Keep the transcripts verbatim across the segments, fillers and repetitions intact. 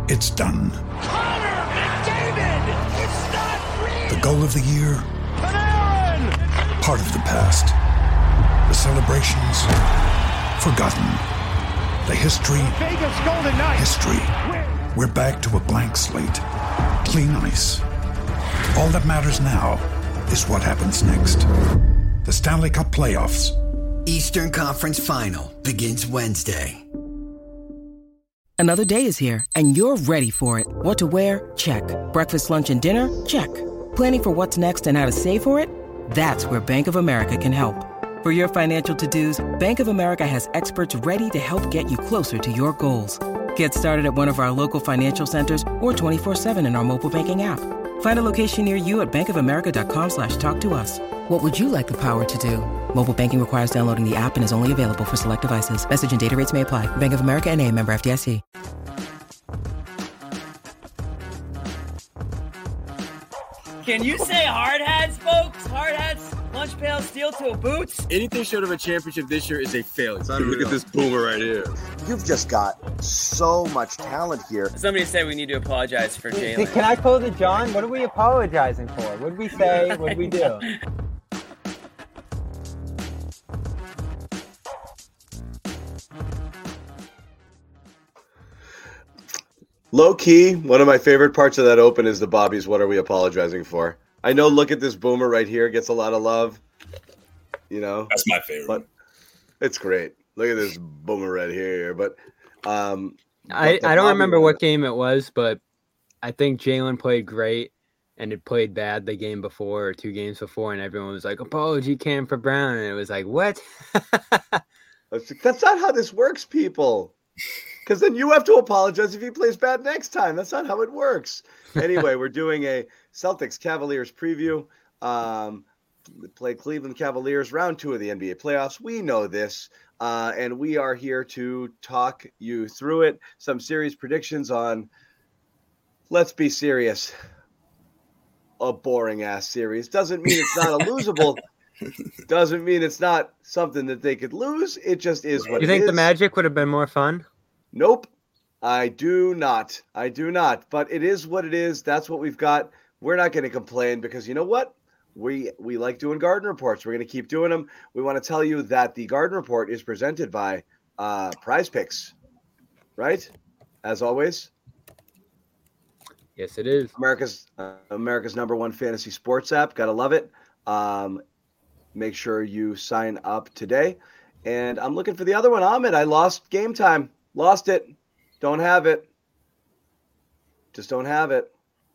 It's done. Connor McDavid! It's not real! The goal of the year? Panarin! Part of the past. The celebrations? Forgotten. The history? Vegas Golden Knights! History. We're back to a blank slate. Clean ice. All that matters now is what happens next. The Stanley Cup Playoffs. Eastern Conference Final begins Wednesday. Another day is here, and you're ready for it. What to wear? Check. Breakfast, lunch, and dinner? Check. Planning for what's next and how to save for it? That's where Bank of America can help. For your financial to-dos, Bank of America has experts ready to help get you closer to your goals. Get started at one of our local financial centers or twenty-four seven in our mobile banking app. Find a location near you at bankofamerica.com slash talk to us. What would you like the power to do? Mobile banking requires downloading the app and is only available for select devices. Message and data rates may apply. Bank of America N A, member F D I C. Can you say hard hats, folks? Hard hats, lunch pail, steel toe boots? Anything short of a championship this year is a failure. Look at this boomer right here. You've just got so much talent here. Somebody said we need to apologize for Jalen. Can I close it, John? What are we apologizing for? What did we say? What did we do? Low key, one of my favorite parts of that open is the Bobby's "What are we apologizing for?" I know. Look at this boomer right here; gets a lot of love. You know, that's my favorite. But it's great. Look at this boomer right here. But um, I but I don't Bobby remember one, what game it was, but I think Jalen played great and it played bad the game before or two games before, and everyone was like, "Apology cam for Brown," and it was like, "What?" That's not how this works, people. Because then you have to apologize if he plays bad next time. That's not how it works. Anyway, we're doing a Celtics Cavaliers preview. Um, play Cleveland Cavaliers, round two of the N B A playoffs. We know this, uh, and we are here to talk you through it. Some series predictions on, let's be serious, a boring-ass series. Doesn't mean it's not a losable. Doesn't mean it's not something that they could lose. It just is what it is. You think the Magic would have been more fun? Nope, I do not. I do not. But it is what it is. That's what we've got. We're not going to complain because you know what? We we like doing Garden Reports. We're going to keep doing them. We want to tell you that the Garden Report is presented by uh, Prize Picks, right? As always. Yes, it is. America's uh, America's number one fantasy sports app. Gotta love it. Um, make sure you sign up today. And I'm looking for the other one. Ahmed, I lost Game Time. Lost it. Don't have it. Just don't have it.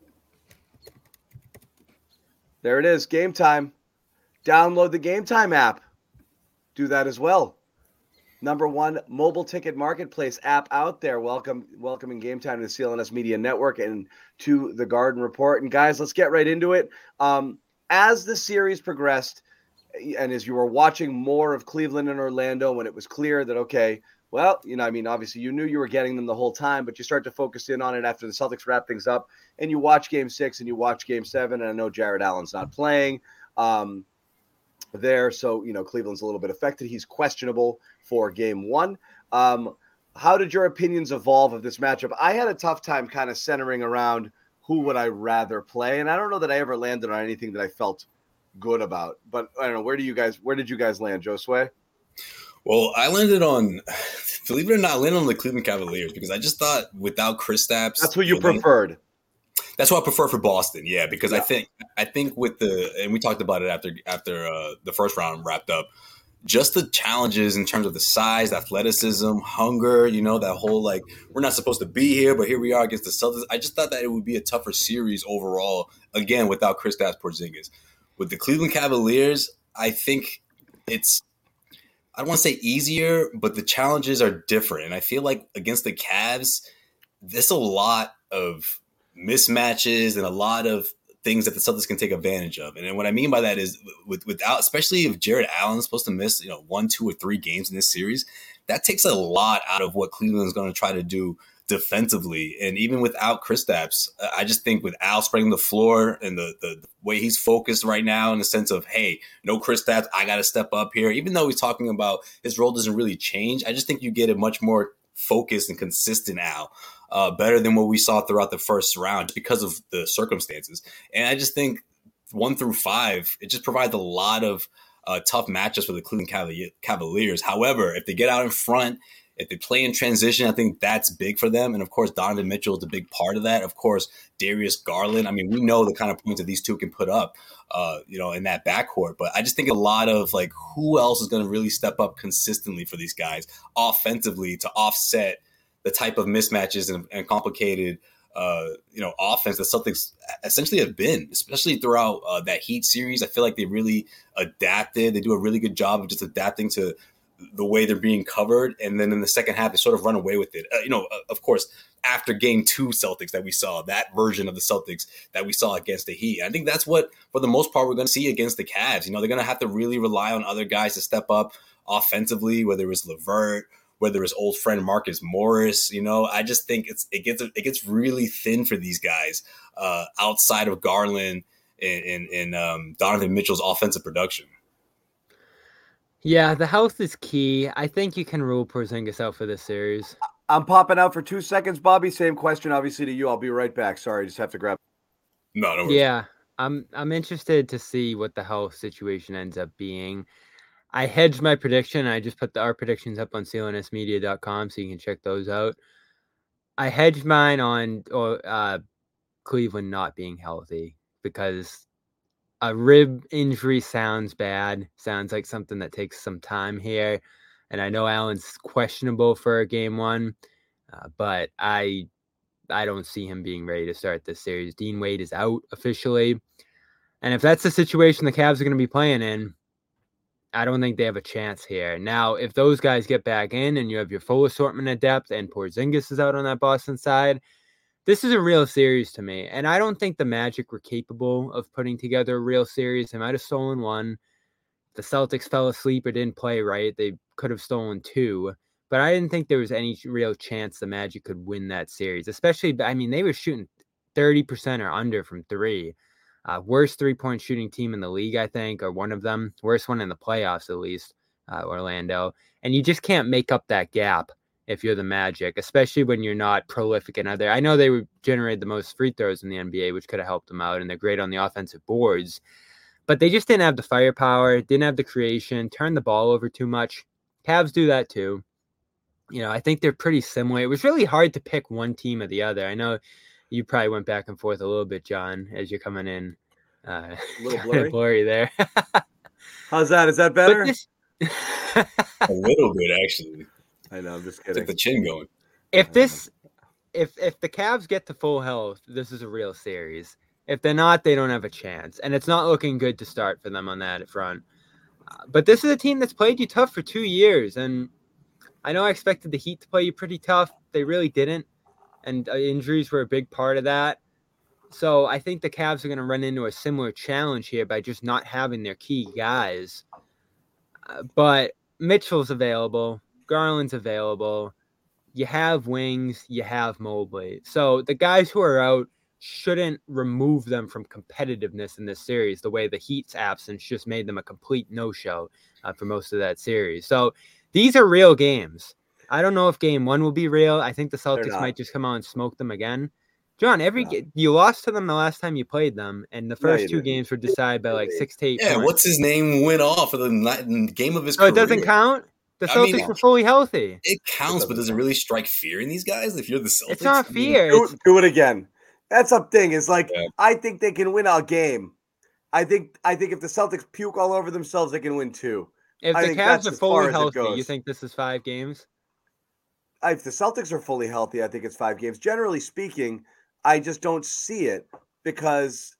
There it is. Game Time. Download the Game Time app. Do that as well. Number one mobile ticket marketplace app out there. Welcome, welcoming Game Time to the C L N S Media Network and to the Garden Report. And guys, let's get right into it. Um, as the series progressed, and as you were watching more of Cleveland and Orlando, when it was clear that, okay, well, you know, I mean, obviously you knew you were getting them the whole time, but you start to focus in on it after the Celtics wrap things up, and you watch game six and you watch game seven, and I know Jared Allen's not playing um, there. So, you know, Cleveland's a little bit affected. He's questionable for game one. Um, how did your opinions evolve of this matchup? I had a tough time kind of centering around who would I rather play, and I don't know that I ever landed on anything that I felt good about, but I don't know. Where do you guys, where did you guys land, Josue? Well, I landed on, believe it or not, I landed on the Cleveland Cavaliers because I just thought without Kristaps, that's what you preferred. That's what I prefer for Boston, yeah. Because yeah. I think, I think with the, and we talked about it after after uh, the first round wrapped up, just the challenges in terms of the size, athleticism, hunger. You know, that whole like we're not supposed to be here, but here we are against the Celtics. I just thought that it would be a tougher series overall. Again, without Kristaps Porzingis, with the Cleveland Cavaliers, I think it's. I don't want to say easier, but the challenges are different. And I feel like against the Cavs, there's a lot of mismatches and a lot of things that the Celtics can take advantage of. And what I mean by that is with, without, especially if Jared Allen's supposed to miss, you know, one, two or three games in this series, that takes a lot out of what Cleveland's going to try to do defensively. And even without Kristaps, I just think with Al spreading the floor and the, the, the way he's focused right now in the sense of, hey, no Kristaps, I got to step up here. Even though he's talking about his role doesn't really change, I just think you get a much more focused and consistent Al. uh, better than what we saw throughout the first round just because of the circumstances. And I just think one through five, it just provides a lot of uh, tough matchups for the Cleveland Cavaliers. However, if they get out in front, if they play in transition, I think that's big for them. And, of course, Donovan Mitchell is a big part of that. Of course, Darius Garland. I mean, we know the kind of points that these two can put up, uh, you know, in that backcourt. But I just think a lot of, like, who else is going to really step up consistently for these guys offensively to offset the type of mismatches and, and complicated, uh, you know, offense that Celtics essentially have been, especially throughout uh, that Heat series. I feel like they really adapted. They do a really good job of just adapting to the way they're being covered. And then in the second half, they sort of run away with it. Uh, you know, uh, of course, after game two Celtics that we saw, that version of the Celtics that we saw against the Heat. I think that's what, for the most part, we're going to see against the Cavs. You know, they're going to have to really rely on other guys to step up offensively, whether it's LeVert, whether it's old friend Marcus Morris. You know, I just think it's it gets it gets really thin for these guys uh, outside of Garland and, and, and um, Donovan Mitchell's offensive production. Yeah, the health is key. I think you can rule Porzingis out for this series. I'm popping out for two seconds, Bobby. Same question, obviously, to you. I'll be right back. Sorry, just have to grab. No, no worries. Yeah, I'm I'm interested to see what the health situation ends up being. I hedged my prediction. I just put the, our predictions up on C L N S media dot com so you can check those out. I hedged mine on uh, Cleveland not being healthy because a rib injury sounds bad. Sounds like something that takes some time here. And I know Allen's questionable for game one, uh, but I I don't see him being ready to start this series. Dean Wade is out officially. And if that's the situation the Cavs are going to be playing in, I don't think they have a chance here. Now, if those guys get back in and you have your full assortment of depth and Porzingis is out on that Boston side, this is a real series to me. And I don't think the Magic were capable of putting together a real series. They might have stolen one. The Celtics fell asleep or didn't play right. They could have stolen two. But I didn't think there was any real chance the Magic could win that series. Especially, I mean, they were shooting thirty percent or under from three. Uh, worst three-point shooting team in the league, I think, or one of them. Worst one in the playoffs, at least, uh, Orlando. And you just can't make up that gap if you're the Magic, especially when you're not prolific in other. I know they would generate the most free throws in the N B A, which could have helped them out, and they're great on the offensive boards. But they just didn't have the firepower, didn't have the creation, turned the ball over too much. Cavs do that too. You know, I think they're pretty similar. It was really hard to pick one team or the other. I know you probably went back and forth a little bit, John, as you're coming in. Uh, a little blurry. blurry there. How's that? Is that better? This... a little bit, actually. I know. I'm just kidding. Get the chin going. If this, if if the Cavs get to full health, this is a real series. If they're not, they don't have a chance, and it's not looking good to start for them on that front. Uh, but this is a team that's played you tough for two years, and I know I expected the Heat to play you pretty tough. They really didn't, and uh, injuries were a big part of that. So I think the Cavs are going to run into a similar challenge here by just not having their key guys. Uh, but Mitchell's available. Garland's available. You have wings. You have Mobley. So the guys who are out shouldn't remove them from competitiveness in this series the way the Heat's absence just made them a complete no-show uh, for most of that series. So these are real games. I don't know if game one will be real. I think the Celtics might just come out and smoke them again. John, every no. you lost to them the last time you played them, and the first no, two didn't. games were decided by like six to eight. Yeah, points. What's his name went off for the game of his so career. It doesn't count? The Celtics I mean, were fully healthy. It counts, it but does it really strike fear in these guys if you're the Celtics? It's not fear. Do, it's... do it again. That's the thing. It's like, yeah. I think they can win a game. I think I think if the Celtics puke all over themselves, they can win two. If I the Cavs are fully healthy, you think this is five games? If the Celtics are fully healthy, I think it's five games. Generally speaking, I just don't see it because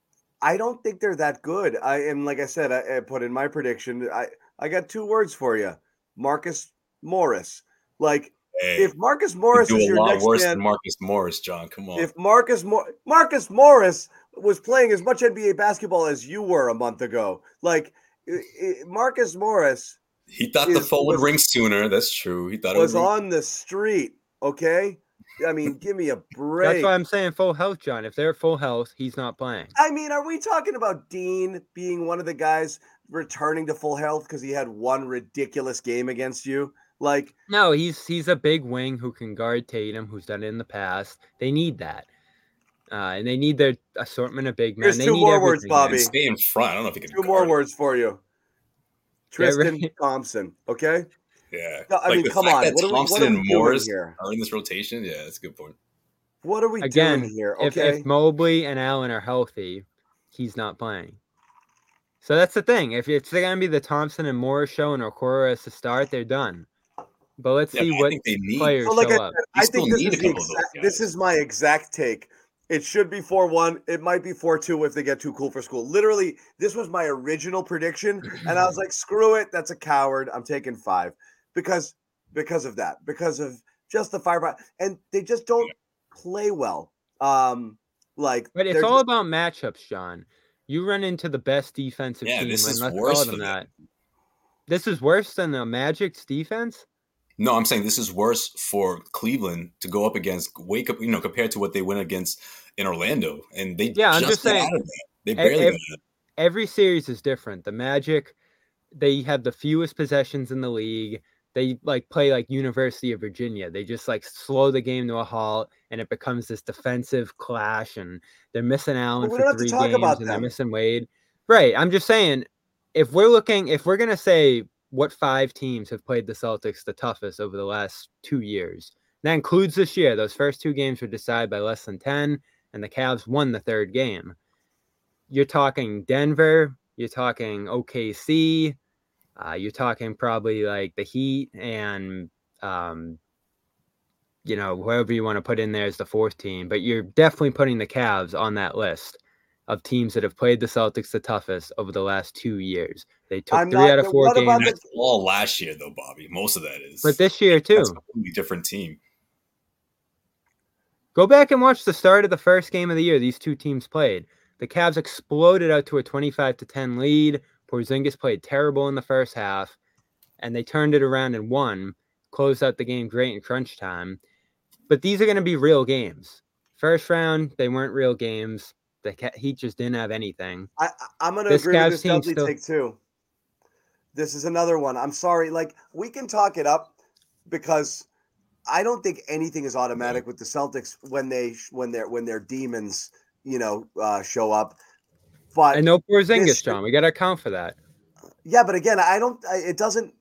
I don't think they're that good. I and like I said, I, I put in my prediction. I, I got two words for you. Marcus Morris. Like hey, if Marcus Morris do is a your lot next worse man, than Marcus Morris, John. Come on. If Marcus Mo- Marcus Morris was playing as much N B A basketball as you were a month ago, like it, it, Marcus Morris, he thought is, the phone would was, ring sooner. That's true. He thought was it would on the street. Okay. I mean, give me a break. That's why I'm saying full health, John. If they're at full health, he's not playing. I mean, are we talking about Dean being one of the guys returning to full health because he had one ridiculous game against you? Like, no, he's he's a big wing who can guard Tatum, who's done it in the past. They need that. Uh, and they need their assortment of big men. Here's they two need more words, everything. Bobby. Stay in front. I don't know if he can. Two more guard. words for you. Tristan right. Thompson. Okay. Yeah. No, I like mean, the come fact on. that What are we, Thompson what are we and doing Morris here? are in this rotation. Yeah, that's a good point. What are we Again, doing here? if, Okay. if Mobley and Allen are healthy, he's not playing. So that's the thing. If it's going to be the Thompson and Morris show and Okoro as the start, they're done. But let's Yeah, see but I what think they need- players So like show I, up. said, You I still think this need is, a the couple of those exact, this guys. is my exact take. It should be four one. It might be four two if they get too cool for school. Literally, this was my original prediction. And I was like, screw it. That's a coward. I'm taking five. Because because of that. Because of just the firepower. And they just don't play well. Um, like, But it's they're all just- about matchups, John. You run into the best defensive Yeah, team. this and is let's worse call for them them. that. This is worse than the Magic's defense? No, I'm saying this is worse for Cleveland to go up against. Wake up, you know, compared to what they went against in Orlando, and they Yeah, I'm just, just got saying, out of that. They ev- barely ev- got out. Every series is different. The Magic, they have the fewest possessions in the league. They like play like University of Virginia. They just like slow the game to a halt, and it becomes this defensive clash. And they're missing Allen we for don't have to three talk games, about and they're them. missing Wade. Right. I'm just saying, if we're looking, if we're gonna say what five teams have played the Celtics the toughest over the last two years, that includes this year. Those first two games were decided by less than ten, and the Cavs won the third game. You're talking Denver. You're talking O K C. Uh, you're talking probably like the Heat and, um, you know, whoever you want to put in there as the fourth team. But you're definitely putting the Cavs on that list of teams that have played the Celtics the toughest over the last two years. They took I'm three not- out of four what about games. That's all last year, though, Bobby. Most of that is. But this year, too. That's a completely different team. Go back and watch the start of the first game of the year these two teams played. The Cavs exploded out to a twenty-five to ten lead. Porzingis played terrible in the first half, and they turned it around and won, closed out the game great in crunch time. But these are going to be real games. First round, they weren't real games. The Heat just didn't have anything. I, I'm going to This agree Cavs with this team Dudley still- take too. This is another one. I'm sorry. Like, we can talk it up because I don't think anything is automatic with the Celtics when they when they're when their demons, you know, uh, show up. But And no Porzingis, this- John. We got to account for that. yeah, but again, I don't. I, it doesn't.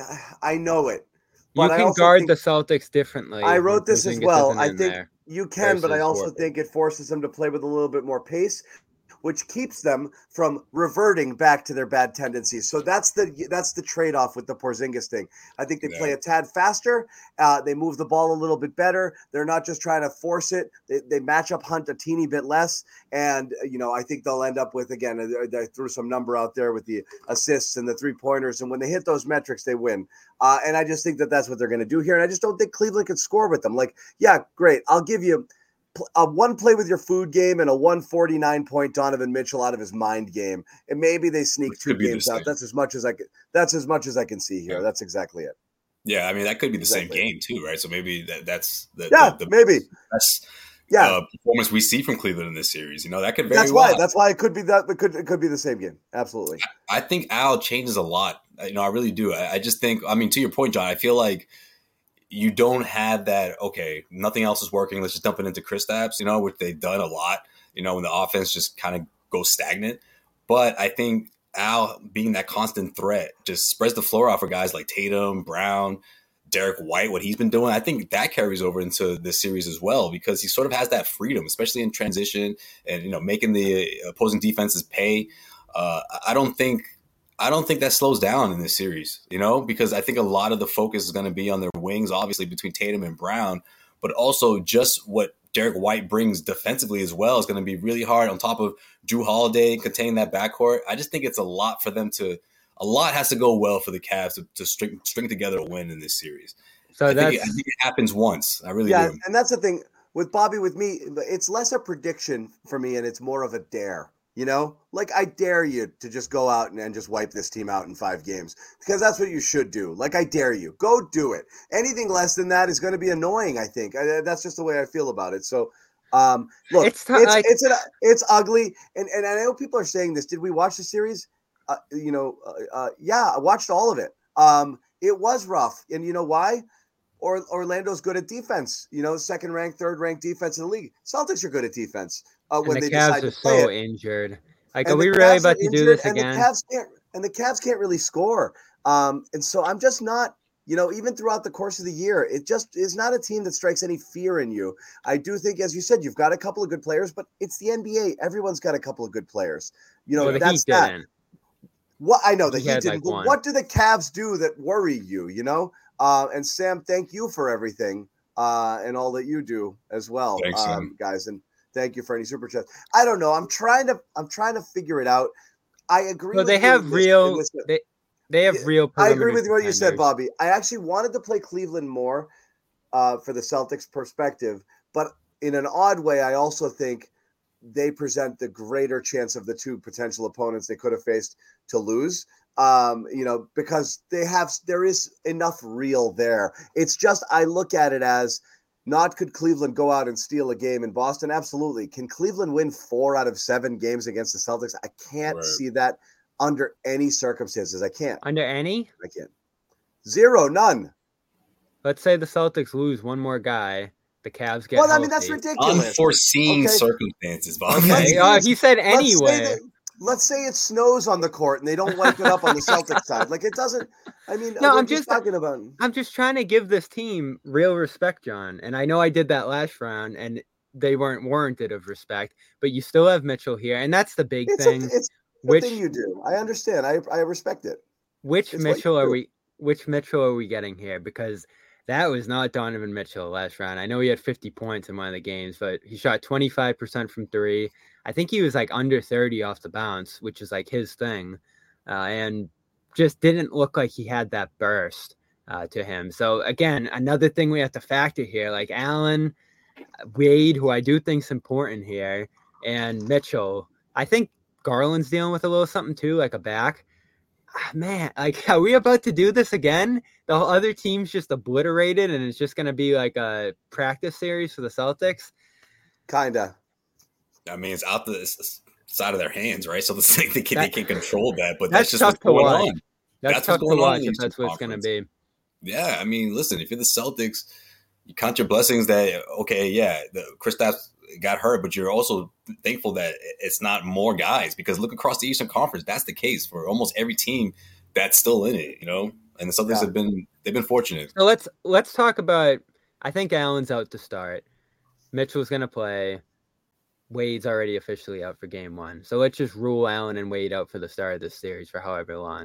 I know it. You But I can also guard think- the Celtics differently. I when wrote this as Porzingis well. isn't I in think there. you can, but I versus also Horford. think it forces them to play with a little bit more pace, which keeps them from reverting back to their bad tendencies. So that's the that's the trade-off with the Porzingis thing. I think they Yeah. play a tad faster. Uh, they move the ball a little bit better. They're not just trying to force it. They, they match up Hunt a teeny bit less. And, you know, I think they'll end up with, again, they, they threw some number out there with the assists and the three-pointers. And when they hit those metrics, they win. Uh, and I just think that that's what they're going to do here. And I just don't think Cleveland could score with them. Like, yeah, great. I'll give you – a one play with your food game and a one forty-nine point Donovan Mitchell out of his mind game. And maybe they sneak two Could be the games out. same. That's as much as I can, that's as much as I can see here. Yeah. That's exactly it. Yeah, I mean that could be the Exactly. same game too, right? So maybe that that's the, Yeah, the, the maybe. best Yeah. uh, performance we see from Cleveland in this series. You know, that could very That's well. why, that's why it could be that it could, it could be the same game. Absolutely. I think Al changes a lot. You know, I really do. I, I just think, I mean, to your point, John, I feel like you don't have that, okay, nothing else is working. Let's just dump it into Kristaps, you know, which they've done a lot, you know, when the offense just kind of goes stagnant. But I think Al being that constant threat just spreads the floor out for guys like Tatum, Brown, Derek White, what he's been doing. I think that carries over into this series as well because he sort of has that freedom, especially in transition and, you know, making the opposing defenses pay. Uh, I don't think I don't think that slows down in this series, you know, because I think a lot of the focus is going to be on their wings, obviously between Tatum and Brown, but also just what Derek White brings defensively as well is going to be really hard on top of Jrue Holiday containing that backcourt. I just think it's a lot for them to – a lot has to go well for the Cavs to, to string, string together a win in this series. So I, that's think it, I think it happens once. I really Yeah. do. And that's the thing with Bobby, with me, it's less a prediction for me and it's more of a dare. You know, like I dare you to just go out and, and just wipe this team out in five games because that's what you should do. Like I dare you, go do it. Anything less than that is going to be annoying. I think I, that's just the way I feel about it. So, um, look, It's it's t- it's like- it's, an, it's ugly, and and I know people are saying this. Did we watch the series? Uh, you know, uh, uh, yeah, I watched all of it. Um, It was rough. And you know why? Or Orlando's good at defense, you know, second ranked, third ranked defense in the league. Celtics are good at defense uh, when the they Cavs decide are to play so it. injured. Like, And are we the really Cavs about are to do injured, this and again? The Cavs can't, and the Cavs can't really score. Um, and so I'm just not, you know, even throughout the course of the year, it just is not a team that strikes any fear in you. I do think, as you said, you've got a couple of good players, but it's the N B A. Everyone's got a couple of good players. You know, well, the that's Heat that. didn't. What I know, the He Heat had, didn't. like, one. What do the Cavs do that worry you? You know, uh, and Sam, thank you for everything uh, and all that you do as well, Thanks, um, Sam. guys. And thank you for any super chats. I don't know. I'm trying to. I'm trying to figure it out. I agree. Well, with they you have in this- real. in this- They they have Yeah, real. I agree perimeter with what you said, defenders. Bobby. I actually wanted to play Cleveland more uh, for the Celtics perspective, but in an odd way, I also think they present the greater chance of the two potential opponents they could have faced to lose. Um, you know, because they have there is enough real there. It's just I look at it as not could Cleveland go out and steal a game in Boston? Absolutely. Can Cleveland win four out of seven games against the Celtics? I can't Right. see that under any circumstances. I can't. Under any? I can't. Zero, none. Let's say the Celtics lose one more guy. The Cavs get Well, I healthy. mean, that's ridiculous. Unforeseen Okay. circumstances, Bob. Okay, uh, he said Let's say anyway. that- Let's say it snows on the court and they don't wipe it up on the Celtics side. Like it doesn't. I mean, No, what I'm are you just- talking about. I'm just trying to give this team real respect, John. And I know I did that last round, and they weren't warranted of respect. But you still have Mitchell here, and that's the big It's thing. a, it's the which thing you do. I understand. I I respect it. which it's what you Mitchell are do. we? Which Mitchell are we getting here? Because that was not Donovan Mitchell last round. I know he had fifty points in one of the games, but he shot twenty-five percent from three. I think he was like under thirty off the bounce, which is like his thing, uh, and just didn't look like he had that burst uh, to him. So again, another thing we have to factor here, like Allen, Wade, who I do think is important here, and Mitchell. I think Garland's dealing with a little something too, like a back. Ah, man, like, are we about to do this again? The whole other team's just obliterated, and it's just going to be like a practice series for the Celtics. Kinda. I mean, it's out the it's side of their hands, right? So it's like they can That- they can control that, but that's that's, just tough what's to going watch. on. That's, That's tough what's to going on watch in if the that's what it's Eastern going to be. Yeah, I mean, listen, if you're the Celtics, you count your blessings that okay, yeah, the Kristaps got hurt, but you're also thankful that it's not more guys because look across the Eastern Conference, that's the case for almost every team that's still in it, you know. And the Celtics Yeah. have been they've been fortunate. So let's let's talk about. I think Allen's out to start. Mitchell's going to play. Wade's already officially out for game one. So let's just rule Allen and Wade out for the start of this series for however long.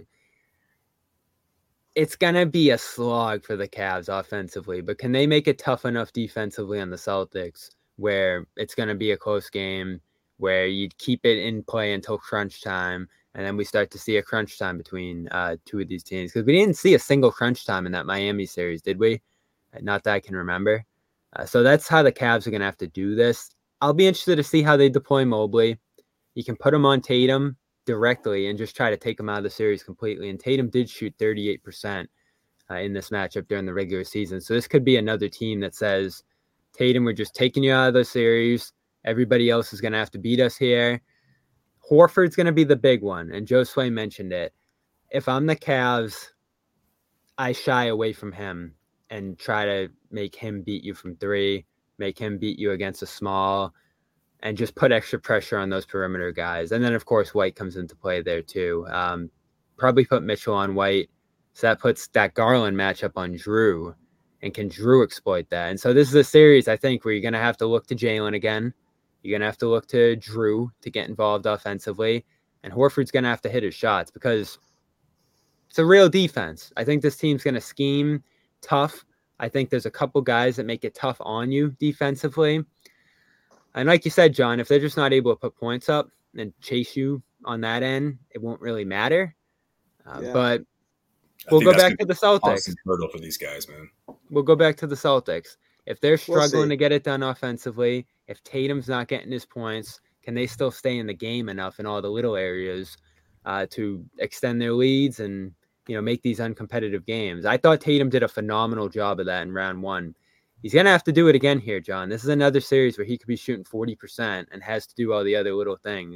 It's going to be a slog for the Cavs offensively, but can they make it tough enough defensively on the Celtics where it's going to be a close game, where you keep it in play until crunch time, and then we start to see a crunch time between uh, two of these teams? Because we didn't see a single crunch time in that Miami series, did we? Not that I can remember. Uh, so that's how the Cavs are going to have to do this. I'll be interested to see how they deploy Mobley. You can put him on Tatum directly and just try to take him out of the series completely. And Tatum did shoot thirty-eight percent uh, in this matchup during the regular season. So this could be another team that says, Tatum, we're just taking you out of the series. Everybody else is going to have to beat us here. Horford's going to be the big one. And Joe Sway mentioned it. If I'm the Cavs, I shy away from him and try to make him beat you from three, make him beat you against a small, and just put extra pressure on those perimeter guys. And then, of course, White comes into play there too. Um, probably put Mitchell on White. So that puts that Garland matchup on Drew. And can Drew exploit that? And so this is a series, I think, where you're going to have to look to Jalen again. You're going to have to look to Drew to get involved offensively. And Horford's going to have to hit his shots because it's a real defense. I think this team's going to scheme tough. I think there's a couple guys that make it tough on you defensively. And like you said, John, if they're just not able to put points up and chase you on that end, it won't really matter. Uh, Yeah. But I we'll think go that's back gonna to the be a Celtics. constant hurdle for these guys, man. We'll go back to the Celtics. If they're We'll struggling see. to get it done offensively, if Tatum's not getting his points, can they still stay in the game enough in all the little areas uh, to extend their leads and, you know, make these uncompetitive games? I thought Tatum did a phenomenal job of that in round one. He's going to have to do it again here, John. This is another series where he could be shooting forty percent and has to do all the other little things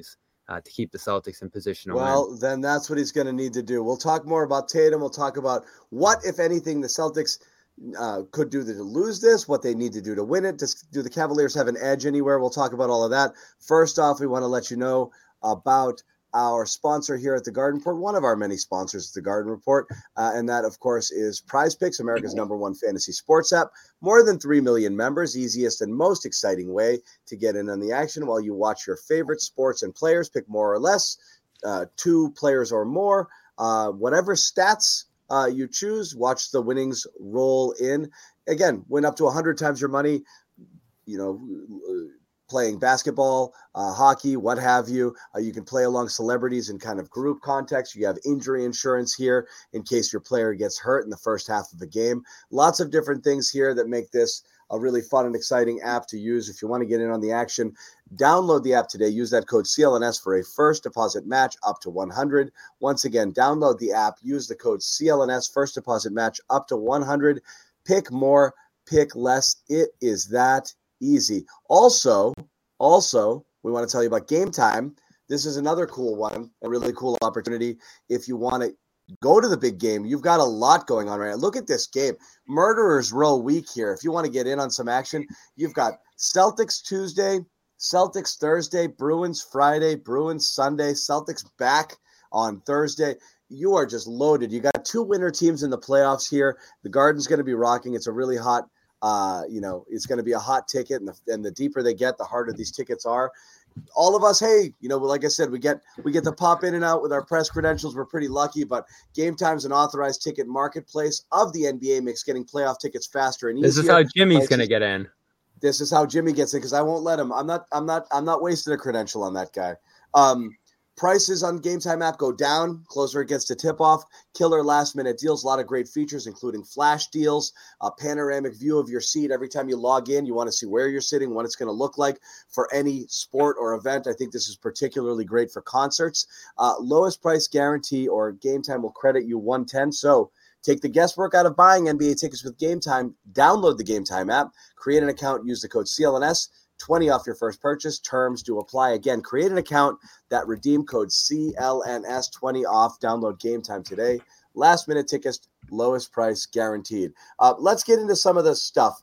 uh, to keep the Celtics in position to well, win. then that's what he's going to need to do. We'll talk more about Tatum. We'll talk about what, if anything, the Celtics uh, could do to lose this, what they need to do to win it. Does, do the Cavaliers have an edge anywhere? We'll talk about all of that. First off, we want to let you know about our sponsor here at the Garden Report, one of our many sponsors at the Garden Report, uh, and that, of course, is Prize Picks, America's number one fantasy sports app. More than three million members, easiest and most exciting way to get in on the action while you watch your favorite sports and players, pick more or less, uh, two players or more, uh, whatever stats uh, you choose, watch the winnings roll in. Again, win up to one hundred times your money, you know, playing basketball, uh, hockey, what have you. Uh, you can play along celebrities in kind of group context. You have injury insurance here in case your player gets hurt in the first half of the game. Lots of different things here that make this a really fun and exciting app to use. If you want to get in on the action, download the app today. Use that code C L N S for a first deposit match up to one hundred. Once again, download the app. Use the code C L N S, first deposit match up to one hundred. Pick more, pick less. It is that easy. Also, also, we want to tell you about Game Time. This is another cool one, a really cool opportunity. If you want to go to the big game, you've got a lot going on right now. Look at this game. Murderers Row week here. If you want to get in on some action, you've got Celtics Tuesday, Celtics Thursday, Bruins Friday, Bruins Sunday, Celtics back on Thursday. You are just loaded. You got two winner teams in the playoffs here. The Garden's going to be rocking. It's a really hot Uh, you know, it's going to be a hot ticket, and the, and the deeper they get, the harder these tickets are. All of us, hey, you know, like I said, we get we get to pop in and out with our press credentials. We're pretty lucky, but Game Time's an authorized ticket marketplace of the N B A, makes getting playoff tickets faster and easier. This is how Jimmy's going to get in. This is how Jimmy gets in because I won't let him. I'm not. I'm not. I'm not wasting a credential on that guy. Um, Prices on Game Time app go down closer it gets to tip-off. Killer last-minute deals, a lot of great features, including flash deals, a panoramic view of your seat. Every time you log in, you want to see where you're sitting, what it's going to look like for any sport or event. I think this is particularly great for concerts. Uh, lowest price guarantee, or Game Time will credit you one hundred ten dollars. So take the guesswork out of buying N B A tickets with Game Time. Download the Game Time app, create an account, use the code C L N S. twenty off your first purchase. Terms do apply. Again, create an account, that redeem code C L N S, twenty off. Download Game Time today. Last minute tickets, lowest price guaranteed. Uh, let's get into some of this stuff.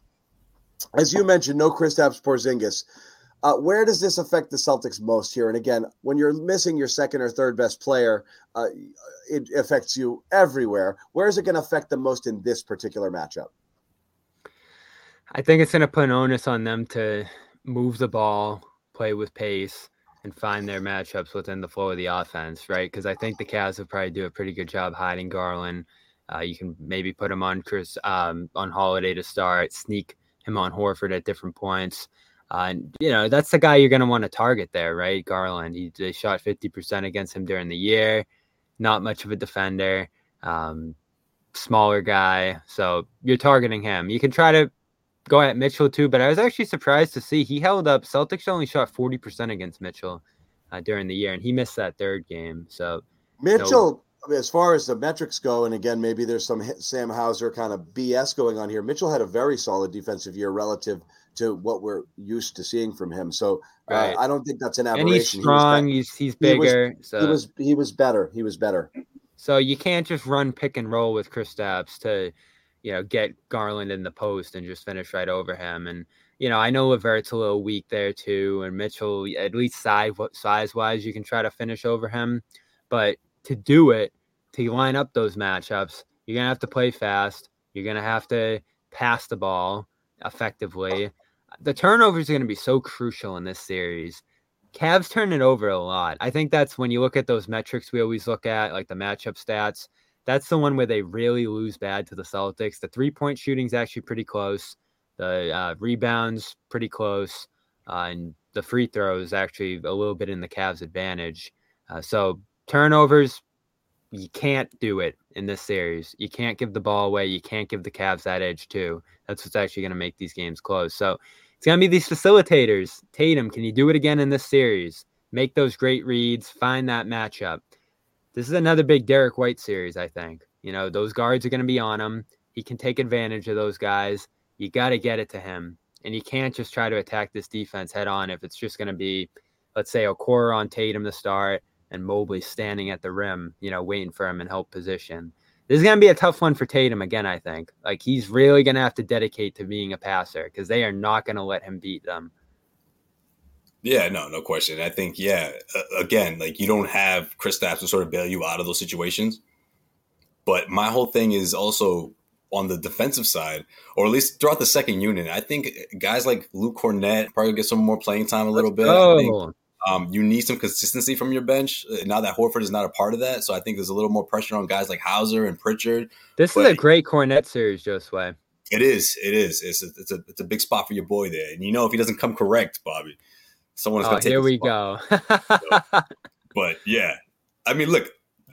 As you mentioned, no Kristaps Porzingis. Uh, where does this affect the Celtics most here? And again, when you're missing your second or third best player, uh, it affects you everywhere. Where is it going to affect them most in this particular matchup? I think it's going to put an onus on them to move the ball, play with pace, and find their matchups within the flow of the offense, right? Because I think the Cavs will probably do a pretty good job hiding Garland. Uh, you can maybe put him on Chris um, on Holiday to start, sneak him on Horford at different points. Uh, and, you know, that's the guy you're going to want to target there, right? Garland. He they shot fifty percent against him during the year. Not much of a defender. Um, smaller guy. So you're targeting him. You can try to go at Mitchell too, but I was actually surprised to see he held up. Celtics only shot forty percent against Mitchell uh, during the year, and he missed that third game. So Mitchell, I mean, as far as the metrics go, and again, maybe there's some Sam Hauser kind of B S going on here. Mitchell had a very solid defensive year relative to what we're used to seeing from him. So uh, right. I don't think that's an aberration. And he's strong. He he's he's bigger. He was, so he was he was better. He was better. So you can't just run pick and roll with Kristaps to, you know, get Garland in the post and just finish right over him. And, you know, I know Levert's a little weak there too. And Mitchell, at least size, size wise, you can try to finish over him. But to do it, to line up those matchups, you're going to have to play fast. You're going to have to pass the ball effectively. The turnovers are going to be so crucial in this series. Cavs turn it over a lot. I think that's when you look at those metrics we always look at, like the matchup stats. That's the one where they really lose bad to the Celtics. The three-point shooting's actually pretty close. The uh, rebounds, pretty close. Uh, and the free throws actually a little bit in the Cavs' advantage. Uh, so turnovers, you can't do it in this series. You can't give the ball away. You can't give the Cavs that edge too. That's what's actually going to make these games close. So it's going to be these facilitators. Tatum, can you do it again in this series? Make those great reads. Find that matchup. This is another big Derek White series, I think. You know, those guards are going to be on him. He can take advantage of those guys. You got to get it to him. And you can't just try to attack this defense head on if it's just going to be let's say Okoro on Tatum to start and Mobley standing at the rim, you know, waiting for him in help position. This is going to be a tough one for Tatum again, I think. Like, he's really going to have to dedicate to being a passer because they are not going to let him beat them. Yeah, no, no question. I think, yeah, uh, again, like, you don't have Kristaps to sort of bail you out of those situations. But my whole thing is also on the defensive side, or at least throughout the second unit. I think guys like Luke Kornet probably get some more playing time a little bit. I think, um, you need some consistency from your bench now that Horford is not a part of that. So I think there's a little more pressure on guys like Hauser and Pritchard. This but is a great Kornet series, Josue. It is. It is. It's a, it's a it's a big spot for your boy there. And you know, if he doesn't come correct, Bobby, someone's oh, going to take here we spot. go. so, but yeah, I mean, look,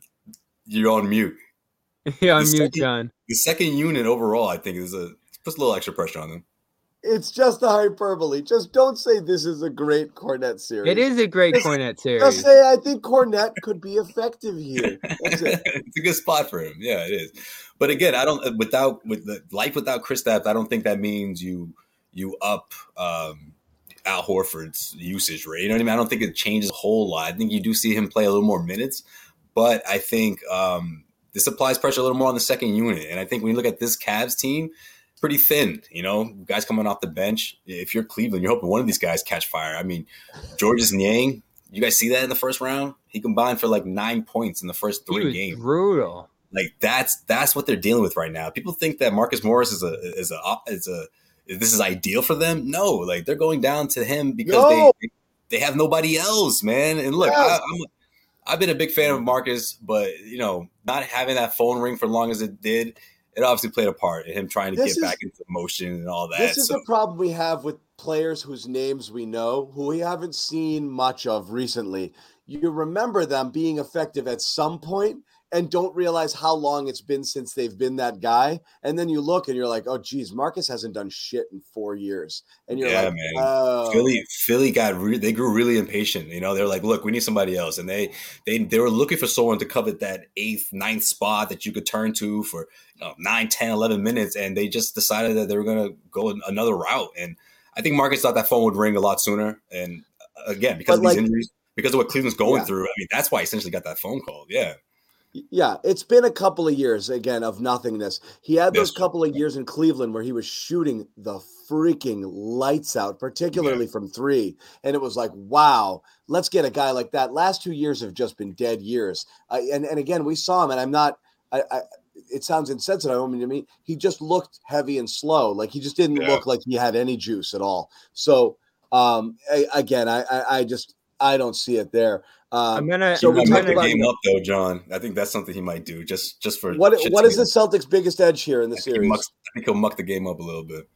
you're on mute. Yeah, I'm the mute, second, John. The second unit overall, I think, is a puts a little extra pressure on them. It's just a hyperbole. Just don't say this is a great Kornet series. It is a great just, Kornet series. Just say I think Kornet could be effective here. That's it. It's a good spot for him. Yeah, it is. But again, I don't without with the life without Kristaps, I don't think that means you you up um, Al Horford's usage rate. You know what I mean? I don't think it changes a whole lot. I think you do see him play a little more minutes, but I think um, this applies pressure a little more on the second unit. And I think when you look at this Cavs team, pretty thin, you know, guys coming off the bench. If you're Cleveland, you're hoping one of these guys catch fire. I mean, Georges Niang, you guys see that in the first round? He combined for like nine points in the first three games. Brutal. Like that's that's what they're dealing with right now. People think that Marcus Morris is a is a is a this is ideal for them. No, like they're going down to him because no. they they have nobody else, man. And look, yes. I, I'm I've been a big fan of Marcus, but you know, not having that phone ring for as long as it did, it obviously played a part in him trying to this get is, back into motion and all that. This is so. the problem we have with players whose names we know, who we haven't seen much of recently. You remember them being effective at some point and don't realize how long it's been since they've been that guy. And then you look and you're like, oh, geez, Marcus hasn't done shit in four years. And you're yeah, like, man. oh. Philly, Philly got re- they grew really impatient. You know, they're like, look, we need somebody else. And they they they were looking for someone to cover that eighth, ninth spot that you could turn to for you know, nine, ten, eleven minutes. And they just decided that they were going to go another route. And I think Marcus thought that phone would ring a lot sooner. And again, because but of these like, injuries, because of what Cleveland's going yeah. through, I mean, that's why he essentially got that phone call. Yeah. Yeah, it's been a couple of years, again, of nothingness. He had those couple of years in Cleveland where he was shooting the freaking lights out, particularly yeah. from three. And it was like, wow, let's get a guy like that. Last two years have just been dead years. Uh, and, and again, we saw him, and I'm not I, I, – it sounds insensitive I mean, to me. He just looked heavy and slow. Like he just didn't yeah. look like he had any juice at all. So, um, I, again, I, I, I just – I don't see it there. Um, I'm gonna. So we talked about game up though, John. I think that's something he might do just just for what. What is the Celtics' biggest edge here in the I series? Think mucks, I think he'll muck the game up a little bit.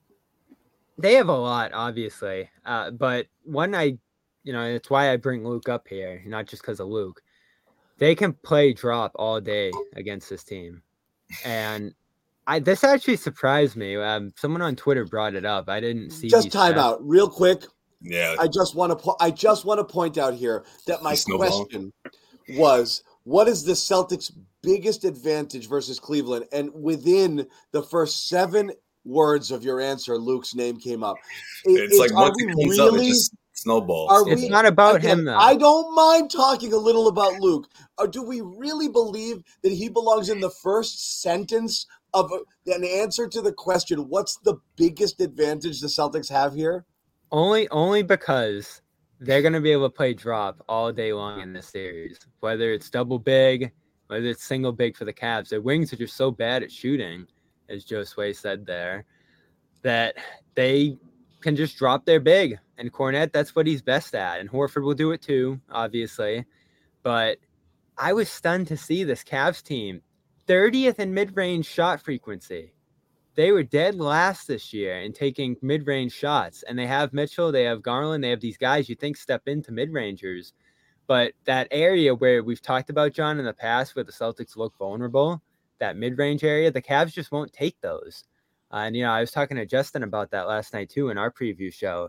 They have a lot, obviously, uh, but one I, you know, it's why I bring Luke up here, not just because of Luke. They can play drop all day against this team, and I this actually surprised me. Um, someone on Twitter brought it up. I didn't see. Just time out, real quick. Yeah, I just want to. Po- I just want to point out here that my question was, "What is the Celtics' biggest advantage versus Cleveland?" And within the first seven words of your answer, Luke's name came up. It, it's, it's like once it comes really, up, it just snowballs. It's we, not about again, him, though. I don't mind talking a little about Luke. Or do we really believe that he belongs in the first sentence of a, an answer to the question? What's the biggest advantage the Celtics have here? Only only because they're going to be able to play drop all day long in this series, whether it's double big, whether it's single big for the Cavs. Their wings are just so bad at shooting, as Josue said there, that they can just drop their big. And Kornet, that's what he's best at. And Horford will do it too, obviously. But I was stunned to see this Cavs team, thirtieth in mid-range shot frequency. They were dead last this year in taking mid-range shots, and they have Mitchell, they have Garland, they have these guys you think step into mid-rangers. But that area where we've talked about, John, in the past where the Celtics look vulnerable, that mid-range area, the Cavs just won't take those. Uh, and, you know, I was talking to Justin about that last night, too, in our preview show.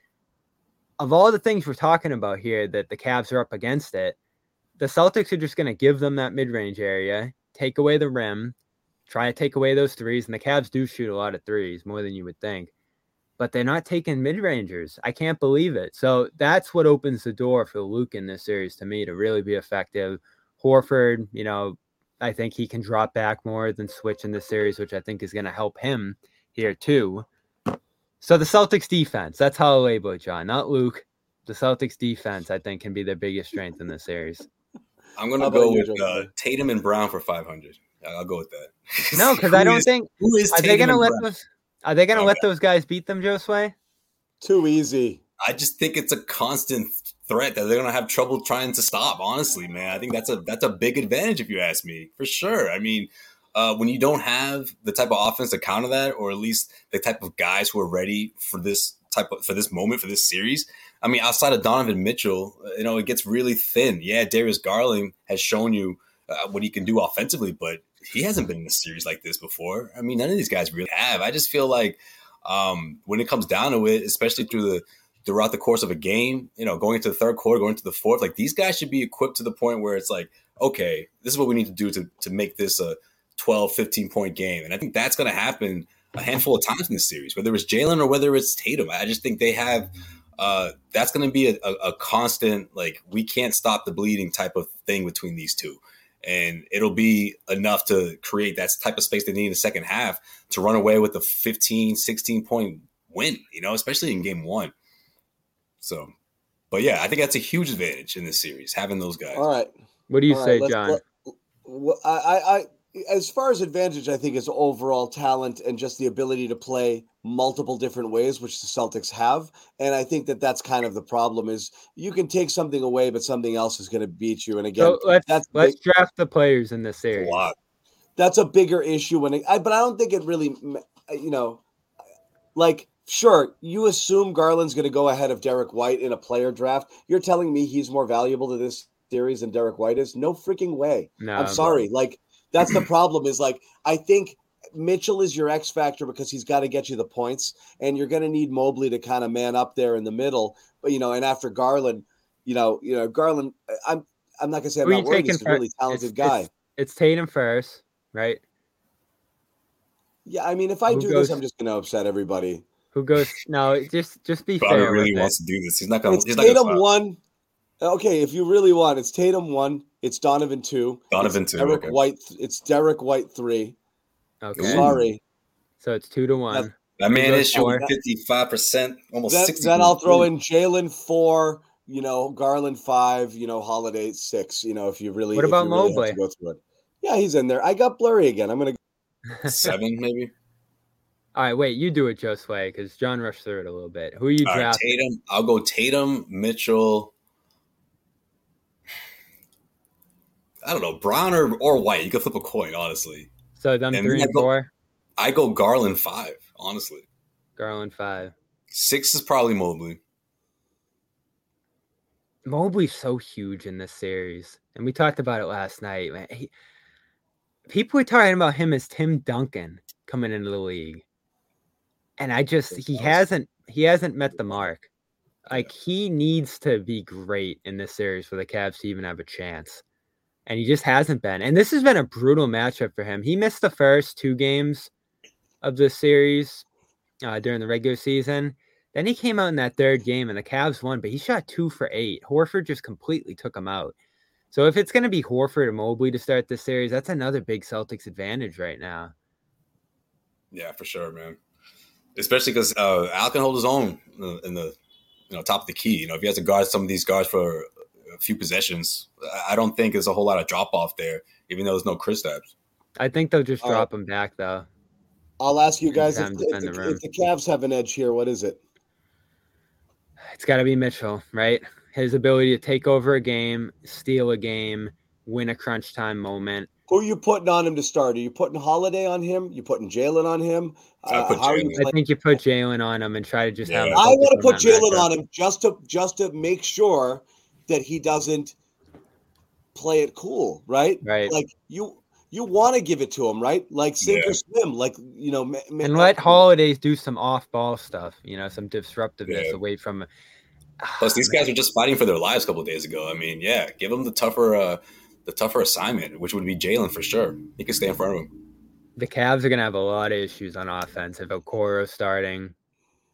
Of all the things we're talking about here that the Cavs are up against it, the Celtics are just going to give them that mid-range area, take away the rim, try to take away those threes, and the Cavs do shoot a lot of threes, more than you would think. but they're not taking mid-rangers. I can't believe it. So that's what opens the door for Luke in this series to me to really be effective. Horford, you know, I think he can drop back more than switch in this series, which I think is going to help him here too. So the Celtics defense, that's how I label it, John, not Luke. The Celtics defense, I think, can be their biggest strength in this series. I'm going to go with uh, Tatum and Brown for five hundred. I'll go with that. No, because I don't is, think who is are Tatum they going to let Brown? those are they going to Okay. let those guys beat them, Josue? Too easy. I just think it's a constant threat that they're going to have trouble trying to stop. Honestly, man, I think that's a that's a big advantage if you ask me, for sure. I mean, uh, when you don't have the type of offense to counter that, or at least the type of guys who are ready for this type of for this moment for this series. I mean, outside of Donovan Mitchell, you know, it gets really thin. Yeah, Darius Garland has shown you uh, what he can do offensively, but he hasn't been in a series like this before. I mean, none of these guys really have. I just feel like um, when it comes down to it, especially through the throughout the course of a game, you know, going into the third quarter, going into the fourth, like these guys should be equipped to the point where it's like, okay, this is what we need to do to to make this a twelve, fifteen point game. And I think that's going to happen a handful of times in this series, whether it's Jalen or whether it's Tatum. I just think they have uh, that's going to be a, a, a constant, like, we can't stop the bleeding type of thing between these two. And it'll be enough to create that type of space they need in the second half to run away with a fifteen, sixteen point win, you know, especially in game one. So, but yeah, I think that's a huge advantage in this series, having those guys. All right. What do you All say, right, John? Let, I, I, I, as far as advantage, I think is overall talent and just the ability to play multiple different ways, which the Celtics have. And I think that that's kind of the problem is you can take something away, but something else is going to beat you. And again, So let's that's let's big, draft the players in this series. A lot. that's a bigger issue when it, I, but I don't think it really, you know, like, sure, you assume Garland's going to go ahead of Derek White in a player draft. You're telling me he's more valuable to this series than Derek White is? No freaking way. No, I'm sorry. Like, that's the problem is, like, I think Mitchell is your X factor because he's got to get you the points, and you're going to need Mobley to kind of man up there in the middle. But, you know, and after Garland, you know, you know, Garland, I'm I'm not going to say I'm Who are not you worried. taking He's a first? really talented It's- guy. It's, it's Tatum first, right? Yeah, I mean, if I Who do goes- this, I'm just going to upset everybody. Who goes? No, just just be Bobby fair. really with wants it. to do this. He's not going It's to. He's not going Tatum to. one. Okay, if you really want, it's Tatum one. It's Donovan two. Donovan it's two, Derek okay. White. It's Derek White three. Okay, Sorry. so it's two to one. That man goes is shooting for? fifty-five percent, almost Then, sixty. then I'll throw in Jalen four. You know, Garland five. You know, Holiday six. You know, if you really. What if about you really have Mobley? to go through it. Yeah, he's in there. I got blurry again. I'm gonna. seven, maybe. All right, wait, you do it, Josue, because John rushed through it a little bit. Who are you All right, drafting? Tatum. I'll go Tatum, Mitchell. I don't know, Brown or, or White. You can flip a coin, honestly. So them And three I and go- four, I go Garland five, honestly. Garland five. Six is probably Mobley. Mobley's so huge in this series, and we talked about it last night. Man, he, people were talking about him as Tim Duncan coming into the league, and I just he hasn't he hasn't met the mark. Like, he needs to be great in this series for the Cavs to even have a chance, and he just hasn't been. And this has been a brutal matchup for him. He missed the first two games of the series uh, during the regular season. Then he came out in that third game, and the Cavs won, but he shot two for eight. Horford just completely took him out. So if it's going to be Horford and Mobley to start this series, that's another big Celtics advantage right now. Yeah, for sure, man. Especially because uh, Al can hold his own in the you know top of the key. You know, if he has to guard some of these guards for a few possessions, I don't think there's a whole lot of drop off there, even though there's no Kristaps. I think they'll just All drop him back, though. I'll ask you guys if, Time to if, defend the the, rim. if the Cavs have an edge here. What is it? It's got to be Mitchell, right? His ability to take over a game, steal a game, win a crunch time moment. Who are you putting on him to start? Are you putting Holiday on him? You putting Jalen on him? I put how are you Jalen. I playing? think you put Jalen on him and try to just have Yeah. him I focus want to put that Jalen matchup. on him just to just to make sure that he doesn't play it cool, right? Right. Like you you want to give it to him, right? Like sink Yeah. or swim, like you know. Ma- ma- And let Holidays do some off-ball stuff, you know, some disruptiveness Yeah. away from. Plus, these guys were just fighting for their lives a couple of days ago. I mean, yeah, give them the tougher, uh, the tougher assignment, which would be Jalen for sure. He can stay in front of him. The Cavs are going to have a lot of issues on offense if Okoro's starting.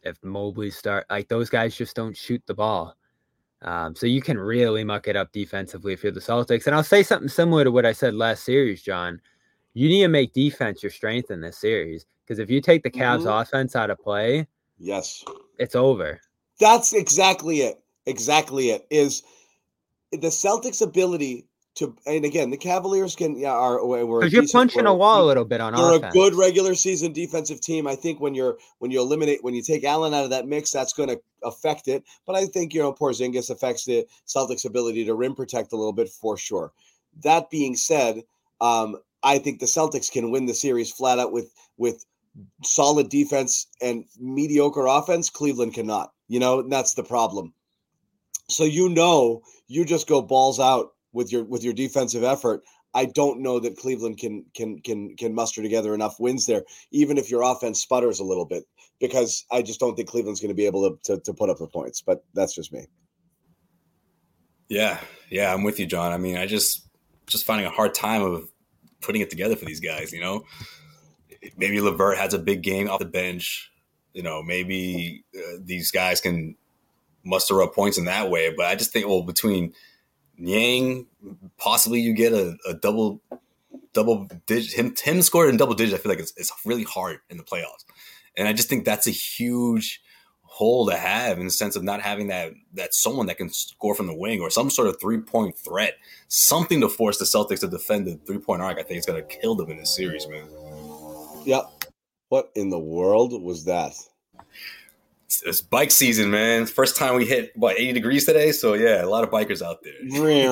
if Mobley start, like those guys just don't shoot the ball. Um, so you can really muck it up defensively if you're the Celtics. And I'll say something similar to what I said last series, John. You need to make defense your strength in this series, because if you take the Cavs' mm-hmm. offense out of play, yes, it's over. That's exactly it. Exactly it is the Celtics' ability to, and again, the Cavaliers can, yeah, are, because you're punching a wall a little bit on they're offense. They're a good regular season defensive team. I think when you're, when you eliminate, when you take Allen out of that mix, that's going to affect it. But I think, you know, Porzingis affects the Celtics' ability to rim protect a little bit for sure. That being said, um, I think the Celtics can win the series flat out with, with solid defense and mediocre offense. Cleveland cannot, you know, and that's the problem. So, you know, you just go balls out with your, with your defensive effort. I don't know that Cleveland can, can, can, can muster together enough wins there, even if your offense sputters a little bit, because I just don't think Cleveland's going to be able to, to, to put up the points, but that's just me. Yeah. Yeah. I'm with you, John. I mean, I just, just finding a hard time of putting it together for these guys, you know. Maybe LeVert has a big game off the bench. You know, maybe uh, these guys can muster up points in that way. But I just think, well, between Niang, possibly you get a, a double, double digit. Him, him scored in double digits. I feel like it's, it's really hard in the playoffs, and I just think that's a huge hole to have in the sense of not having that that someone that can score from the wing or some sort of three point threat, something to force the Celtics to defend the three point arc. I think it's going to kill them in this series, man. Yep. What in the world was that? It's, it's bike season, man. First time we hit, what, eighty degrees today? So, yeah, a lot of bikers out there.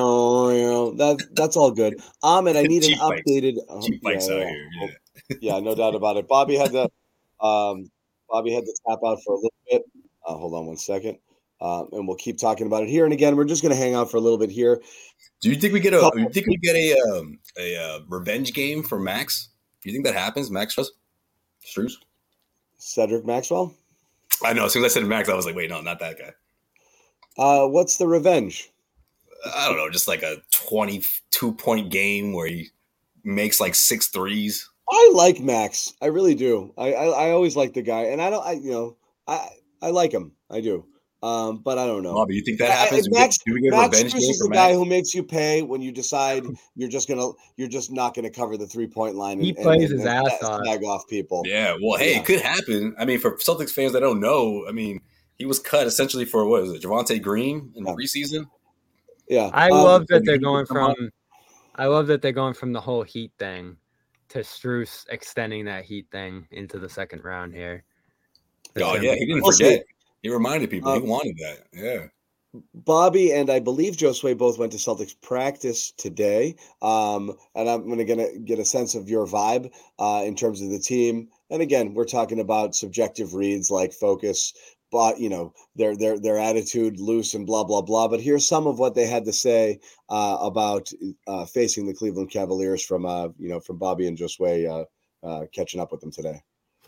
that, that's all good. Ahmed, I need an updated – Cheap bikes yeah, out yeah. here, yeah. Yeah, no doubt about it. Bobby had to um, Bobby had to tap out for a little bit. Uh, hold on one second. Uh, and we'll keep talking about it here. And again, we're just going to hang out for a little bit here. Do you think we get a – do you think we get a um, a uh, revenge game for Max? Do you think that happens, Max Strus? Cedric Maxwell? I know. As soon as I said Max, I was like, wait, no, not that guy. Uh, what's the revenge? I don't know. Just like a twenty-two point game where he makes like six threes. I like Max. I really do. I, I, I always like the guy. And I don't, I, you know, I, I like him. I do. Um, but I don't know. Bobby, you think that happens? I, Max, do we get, do we get Max revenge is the Max? guy who makes you pay when you decide you're just gonna, you're just not gonna cover the three point line. And, he plays and, his and, ass and off. Snag off people. Yeah. Well, hey, yeah. It could happen. I mean, for Celtics fans that don't know, I mean, he was cut essentially for what is it, Javonte Green in the preseason? Yeah. I um, love that they're going from. I love that they're going from the whole Heat thing to Strus extending that Heat thing into the second round here. That's oh yeah, he didn't forget. He reminded people um, he wanted that. Yeah. Bobby and I believe Josue both went to Celtics practice today. Um, and I'm going to get a sense of your vibe uh, in terms of the team. And again, we're talking about subjective reads like focus, but you know, their their their attitude loose and blah blah blah. But here's some of what they had to say uh, about uh, facing the Cleveland Cavaliers from uh, you know from Bobby and Josue uh, uh, catching up with them today.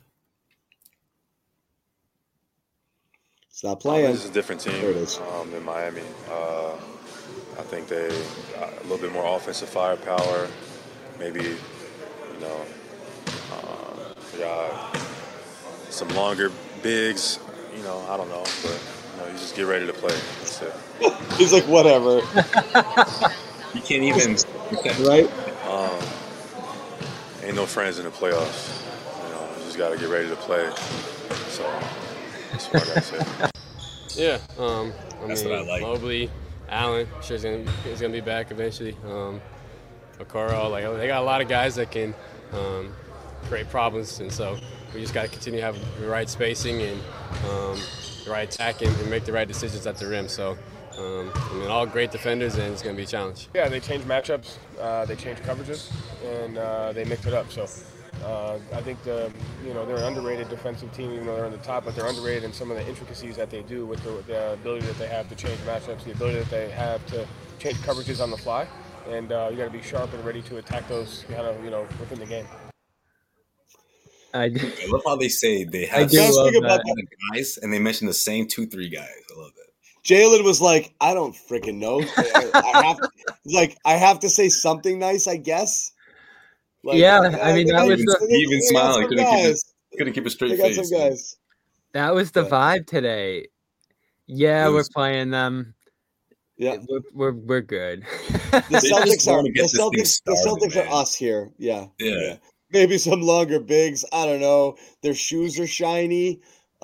It's not playing. Um, this is a different team there it is. Um, than Miami. Uh, I think they got a little bit more offensive firepower. Maybe, you know, uh, they got some longer bigs. You know, I don't know, but you know, you just get ready to play. That's it. He's like, whatever. You can't even, right? Um, ain't no friends in the playoffs. You know, you just got to get ready to play. So. That's what I gotta say. Yeah, um, I That's mean, what I like. Mobley, Allen, sure he's gonna, he's gonna be back eventually. Um, Okoro, like they got a lot of guys that can um, create problems, and so we just got to continue to have the right spacing and um, the right attacking and make the right decisions at the rim. So, um, I mean, all great defenders, and it's gonna be a challenge. Yeah, they changed matchups, uh, they changed coverages, and uh, they mixed it up. So. Uh, I think the you know they're an underrated defensive team, even though they're on the top, but they're underrated in some of the intricacies that they do with the, the ability that they have to change matchups, the ability that they have to change coverages on the fly, and uh, you got to be sharp and ready to attack those kind of you know within the game. I, I love how they say they have guys, and they mention the same two, three guys. I love that. Jalen was like, "I don't freaking know. I have like I have to say something nice, I guess." Like, yeah, I mean, that was the, even smile. He couldn't keep, it, couldn't keep a straight they got face. Some guys. That was the Yeah. vibe today. Yeah, It we're was- playing them. Yeah. We're we're, we're good. The They just Celtics are wanna the get this thing Celtics. The started, Celtics man. are us here. Yeah. Yeah. Maybe some longer bigs. I don't know. Their shoes are shiny.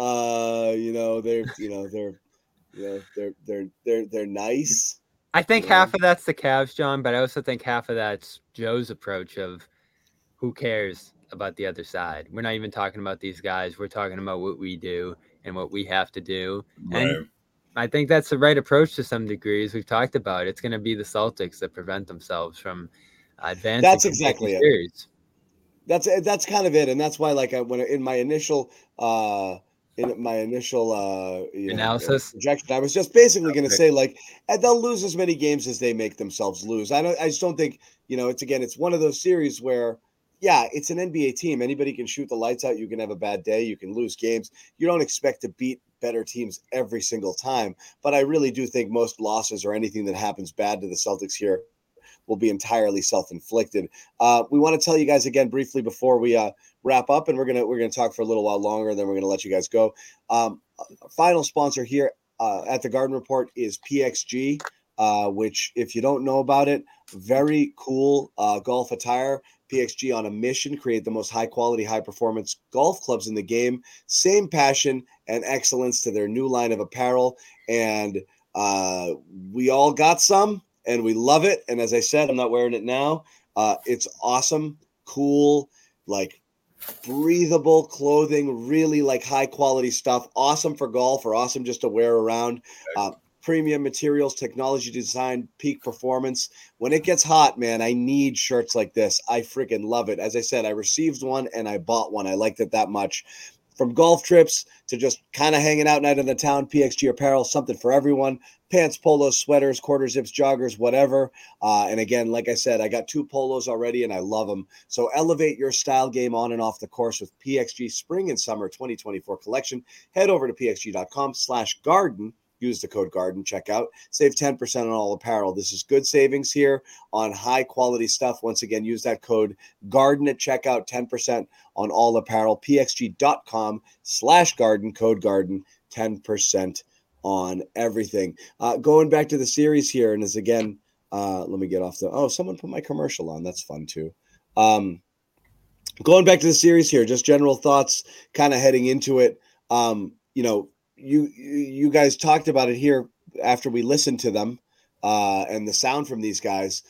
Uh, you know, they're you know, they're you know, they're they're they're they're nice. I think Yeah. half of that's the Cavs, John, but I also think half of that's Joe's approach of who cares about the other side. We're not even talking about these guys. We're talking about what we do and what we have to do. Right. And I think that's the right approach to some degree, as we've talked about. It's going to be the Celtics that prevent themselves from advancing. That's from exactly taking it. series. That's that's kind of it, and that's why, like, I, when in my initial uh, in my initial uh, you know, Analysis? projection, I was just basically going to say, like, and they'll lose as many games as they make themselves lose. I don't. I just don't think, you know. It's again, it's one of those series where, yeah, it's an N B A team. Anybody can shoot the lights out. You can have a bad day. You can lose games. You don't expect to beat better teams every single time. But I really do think most losses or anything that happens bad to the Celtics here will be entirely self-inflicted. Uh, we want to tell you guys again briefly before we uh, wrap up, and we're gonna we're gonna talk for a little while longer, and then we're gonna let you guys go. Um, final sponsor here uh, at the Garden Report is P X G, uh, which, if you don't know about it, very cool uh, golf attire. P X G on a mission: create the most high-quality, high-performance golf clubs in the game. Same passion and excellence to their new line of apparel, and uh, we all got some. And we love it. And as I said, I'm not wearing it now. Uh, it's awesome, cool, like breathable clothing, really like high quality stuff. Awesome for golf or awesome just to wear around. Uh, premium materials, technology design, peak performance. When it gets hot, man, I need shirts like this. I freaking love it. As I said, I received one and I bought one. I liked it that much. From golf trips to just kind of hanging out night in the town, P X G apparel, something for everyone. Pants, polos, sweaters, quarter zips, joggers, whatever. Uh, and again, like I said, I got two polos already and I love them. So elevate your style game on and off the course with P X G Spring and Summer twenty twenty-four collection. Head over to pxg.com slash garden. Use the code GARDEN, check out. Save ten percent on all apparel. This is good savings here on high-quality stuff. Once again, use that code GARDEN at checkout, ten percent on all apparel. pxg.com slash garden, code GARDEN, ten percent on everything. Uh, going back to the series here, and as again, uh, let me get off the – oh, someone put my commercial on. That's fun too. Um, going back to the series here, just general thoughts kind of heading into it. Um, you know, You you guys talked about it here after we listened to them uh, and the sound from these guys.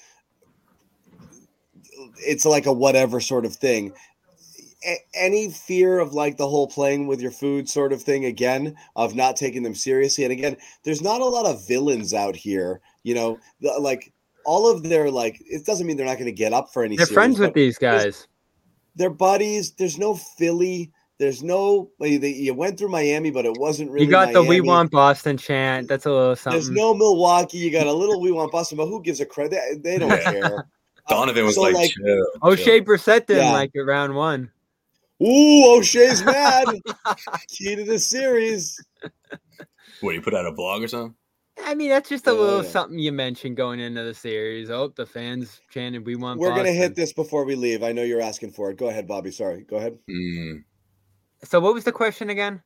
It's like a whatever sort of thing. A- any fear of like the whole playing with your food sort of thing again, of not taking them seriously? And again, there's not a lot of villains out here. You know, the, like all of their like, it doesn't mean they're not going to get up for any. They're series, friends with but these guys. They're buddies. There's no Philly. There's no – you went through Miami, but it wasn't really You got Miami. the "We Want Boston" chant. That's a little something. There's no Milwaukee. You got a little "We Want Boston," but who gives a credit? They, they don't care. Donovan was So, like, like- chill, O'Shea chill. Brissett didn't Yeah. like it round one. Ooh, O'Shea's mad. Key to the series. What, you put out a blog or something? I mean, that's just a Yeah, little yeah. something you mentioned going into the series. Oh, the fans chanted "We Want We're Boston." going to hit this before we leave. I know you're asking for it. Go ahead, Bobby. Sorry. Go ahead. Mm. So what was the question again?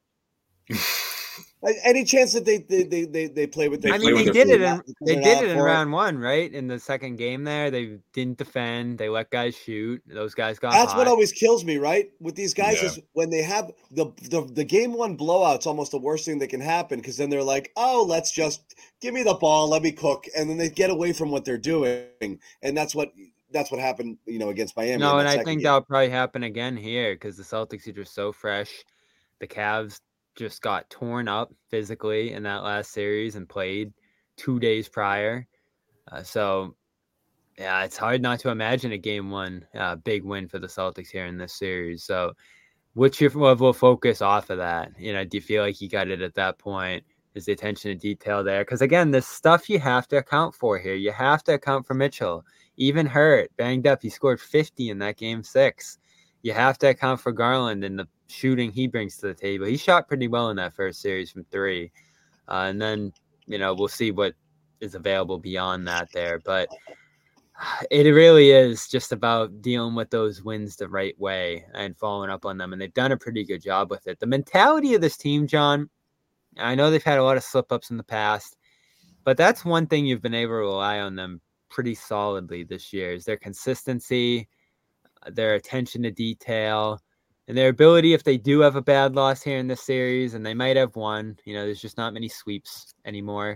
A- Any chance that they they they they, they play with their I play mean, with they their did it food. in Because they they're did not it in for round one, right? In the second game there, they didn't defend. They let guys shoot. Those guys got That's hot. what always kills me, right? With these guys Yeah. is when they have the, the the game one blowout's almost the worst thing that can happen, because then they're like, oh, let's just give me the ball, let me cook, and then they get away from what they're doing, and that's what that's what happened, you know, against Miami. No, in and that I second think game. that'll probably happen again here because the Celtics are just so fresh. The Cavs just got torn up physically in that last series and played two days prior. Uh, so, yeah, it's hard not to imagine a game one uh, big win for the Celtics here in this series. So, what's your level of focus off of that? You know, do you feel like you got it at that point? Is the attention to detail there? Because, again, there's stuff you have to account for here. You have to account for Mitchell. Even hurt, banged up, he scored fifty in that game six. You have to account for Garland and the shooting he brings to the table. He shot pretty well in that first series from three. Uh, and then, you know, we'll see what is available beyond that there. But It really is just about dealing with those wins the right way and following up on them. And they've done a pretty good job with it. The mentality of this team, John, I know they've had a lot of slip ups in the past, but that's one thing you've been able to rely on them pretty solidly this year is their consistency, their attention to detail, and their ability, if they do have a bad loss here in this series, and they might have one, you know, there's just not many sweeps anymore,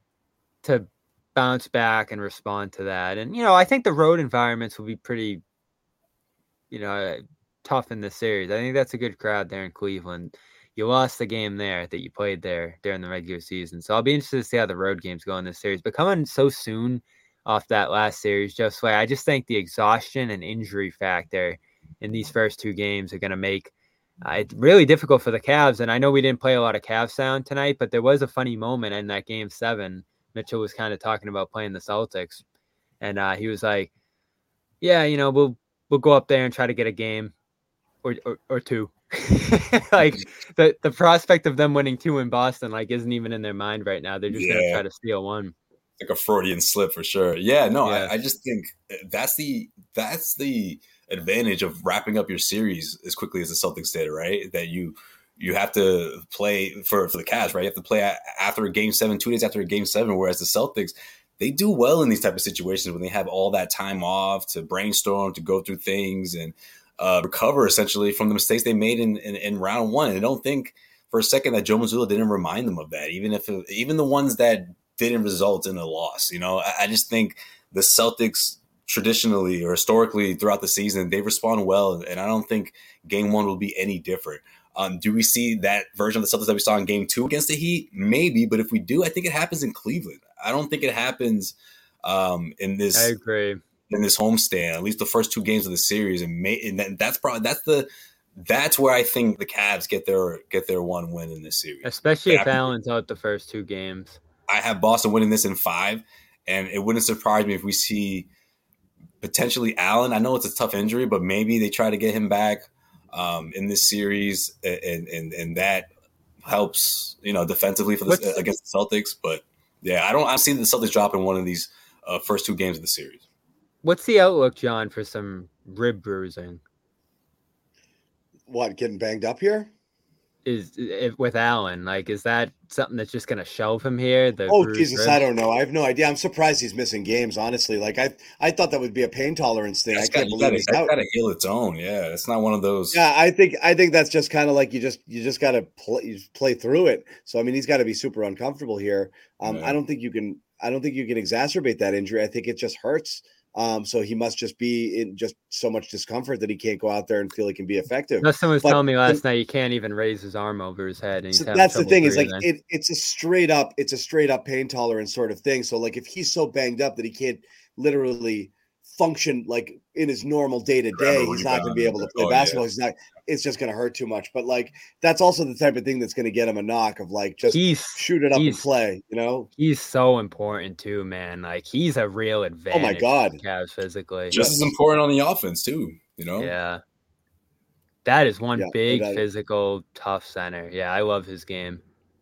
to bounce back and respond to that. And, you know, I think the road environments will be pretty, you know, tough in this series. I think that's a good crowd there in Cleveland. You lost the game there that you played there during the regular season. So I'll be interested to see how the road games go in this series. But coming so soon off that last series, just like I just think the exhaustion and injury factor in these first two games are going to make uh, it really difficult for the Cavs. And I know we didn't play a lot of Cavs sound tonight, but there was a funny moment in that game seven. Mitchell was kind of talking about playing the Celtics, and uh, he was like, yeah, you know, we'll, we'll go up there and try to get a game or, or, or two. Like the, the prospect of them winning two in Boston, like isn't even in their mind right now. They're just Yeah. going to try to steal one. Like a Freudian slip for sure. Yeah, no, Yeah. I, I just think that's the, that's the advantage of wrapping up your series as quickly as the Celtics did, right? That you, you have to play for, for the Cavs, right? You have to play after a game seven, two days after a game seven, whereas the Celtics, they do well in these type of situations when they have all that time off to brainstorm, to go through things and uh, recover essentially from the mistakes they made in, in, in round one. And I don't think for a second that Joe Mazzulla didn't remind them of that, even if it, even the ones that didn't result in a loss. You know, I, I just think the Celtics traditionally or historically throughout the season, they respond well. And I don't think game one will be any different. Um, do we see that version of the Celtics that we saw in game two against the Heat? Maybe, but if we do, I think it happens in Cleveland. I don't think it happens um, in this. I agree. In this homestand, at least the first two games of the series, and, may, and that, that's probably that's the that's where I think the Cavs get their get their one win in this series. Especially but if I, Allen's out the first two games. I have Boston winning this in five, and it wouldn't surprise me if we see potentially Allen. I know it's a tough injury, but maybe they try to get him back. Um, in this series, and, and and that helps, you know, defensively for the, against the Celtics. But yeah, I don't. I see the Celtics dropping one of these uh, first two games of the series. What's the outlook, John, for some rib bruising? What, getting banged up here? Is if, with Allen, like, is that something that's just going to shelve him here? The oh Jesus, ribs? I don't know. I have no idea. I'm surprised he's missing games. Honestly, like I, I thought that would be a pain tolerance thing. That's I can't got, believe it's got to heal its own. Yeah, it's not one of those. Yeah, I think I think that's just kind of like you just you just got to play play through it. So I mean, he's got to be super uncomfortable here. Um, yeah. I don't think you can. I don't think you can exacerbate that injury. I think it just hurts. Um, so he must just be in just so much discomfort that he can't go out there and feel he can be effective. Dustin was but, telling me last night he can't even raise his arm over his head. And he's so that's the thing breathing. is like it, it's a straight up, it's a straight up pain tolerance sort of thing. So like if he's so banged up that he can't literally function like in his normal day to day, he's not going to be able to play oh, basketball. Yeah. He's not. It's just going to hurt too much. But like that's also the type of thing that's going to get him a knock of like just he's, shoot it up and play. You know, he's so important too, man. Like he's a real advantage. Oh my god, for Cavs physically, just as important on the offense too. You know, yeah. That is one yeah, big physical tough center. Yeah, I love his game.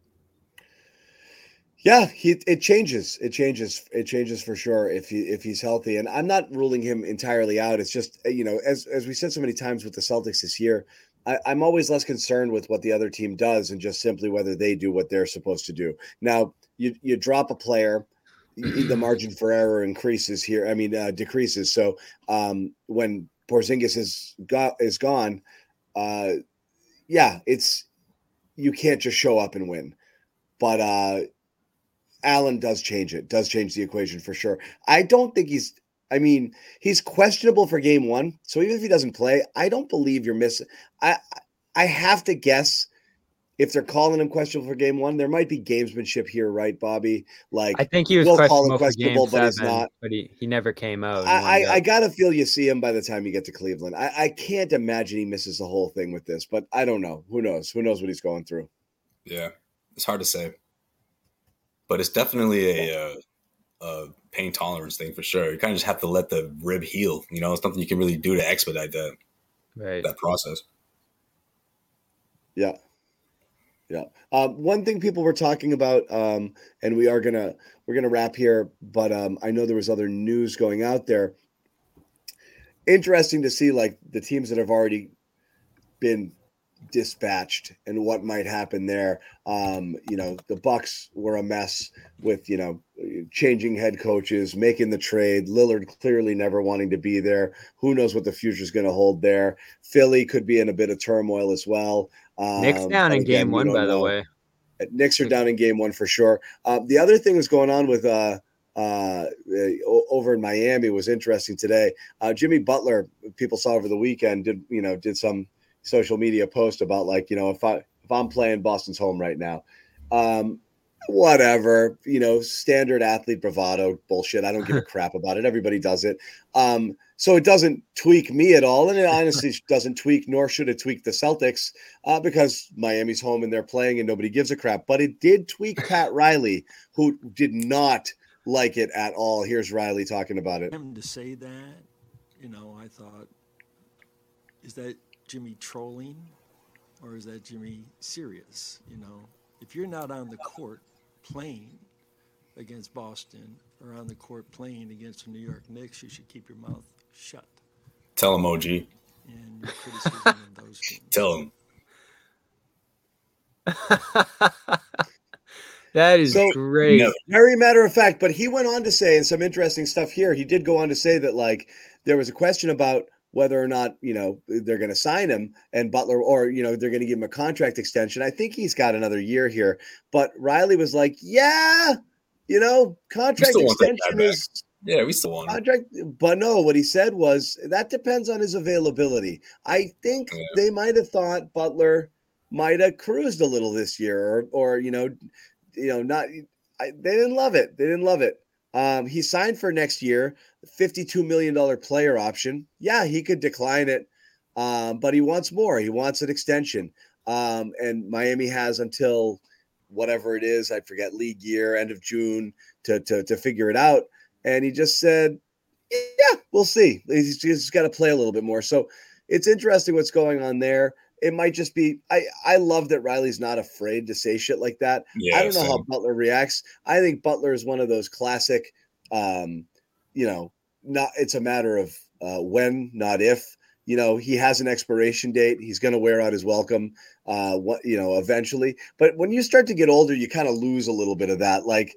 Yeah, he it changes. It changes. It changes for sure if he if he's healthy. And I'm not ruling him entirely out. It's just, you know, as as we said so many times with the Celtics this year, I, I'm always less concerned with what the other team does and just simply whether they do what they're supposed to do. Now, you you drop a player, the margin for error increases here. I mean, uh, decreases. So um, when Porzingis is got is gone, uh, yeah, it's you can't just show up and win, but. Uh, Allen does change it, does change the equation for sure. I don't think he's, I mean, he's questionable for game one. So even if he doesn't play, I don't believe you're missing. I I have to guess if they're calling him questionable for game one, there might be gamesmanship here, right, Bobby? Like, I think he was we'll questionable, call him questionable for game but seven, he's not. But he, he never came out. I, I, I got to feel you see him by the time you get to Cleveland. I, I can't imagine he misses the whole thing with this, but I don't know. Who knows? Who knows what he's going through? Yeah, it's hard to say. But it's definitely a, a, a pain tolerance thing for sure. You kind of just have to let the rib heal. You know, it's nothing you can really do to expedite that right. that process. Yeah. Yeah. Um, one thing people were talking about, um, and we are gonna we're gonna wrap here, but um, I know there was other news going out there. Interesting to see like the teams that have already been dispatched and what might happen there. Um, you know, the Bucks were a mess with, you know, changing head coaches, making the trade. Lillard clearly never wanting to be there. Who knows what the future is going to hold there? Philly could be in a bit of turmoil as well. Um, Knicks down in again, game one, by know. the way. Knicks are down in game one for sure. Uh, the other thing was going on with uh, uh, over in Miami was interesting today. Uh, Jimmy Butler, people saw over the weekend, did you know did some social media post about like, you know, if I if I'm playing Boston's home right now, um, whatever, you know, standard athlete bravado bullshit. I don't give a crap about it. Everybody does it. Um, so it doesn't tweak me at all. And it honestly doesn't tweak, nor should it tweak the Celtics uh, because Miami's home and they're playing and nobody gives a crap. But it did tweak Pat Riley, who did not like it at all. Here's Riley talking about it. To say that, you know, I thought, is that Jimmy trolling or is that Jimmy serious? You know, if you're not on the court playing against Boston or on the court playing against the New York Knicks, you should keep your mouth shut. Tell him, O G. And your criticism of those teams. Tell him. That is so great. No, very matter of fact, but he went on to say, and some interesting stuff here, he did go on to say that like there was a question about whether or not, you know, they're going to sign him and Butler, or, you know, they're going to give him a contract extension. I think he's got another year here, but Riley was like, yeah, you know, contract extension is, yeah, we still want contract. But no, what he said was that depends on his availability. I think yeah. they might have thought Butler might have cruised a little this year or, or, you know, you know, not, I, they didn't love it. They didn't love it. Um, he signed for next year, fifty-two million dollars player option. Yeah, he could decline it, um, but he wants more. He wants an extension. Um, and Miami has until whatever it is, I forget, league year, end of June, to to to figure it out. And he just said, yeah, we'll see. He's just got to play a little bit more. So it's interesting what's going on there. It might just be I, – I love that Riley's not afraid to say shit like that. Yeah, I don't know same. how Butler reacts. I think Butler is one of those classic, um, you know, not it's a matter of uh, when, not if. You know, he has an expiration date. He's going to wear out his welcome, uh, what you know, eventually. But when you start to get older, you kind of lose a little bit of that. Like,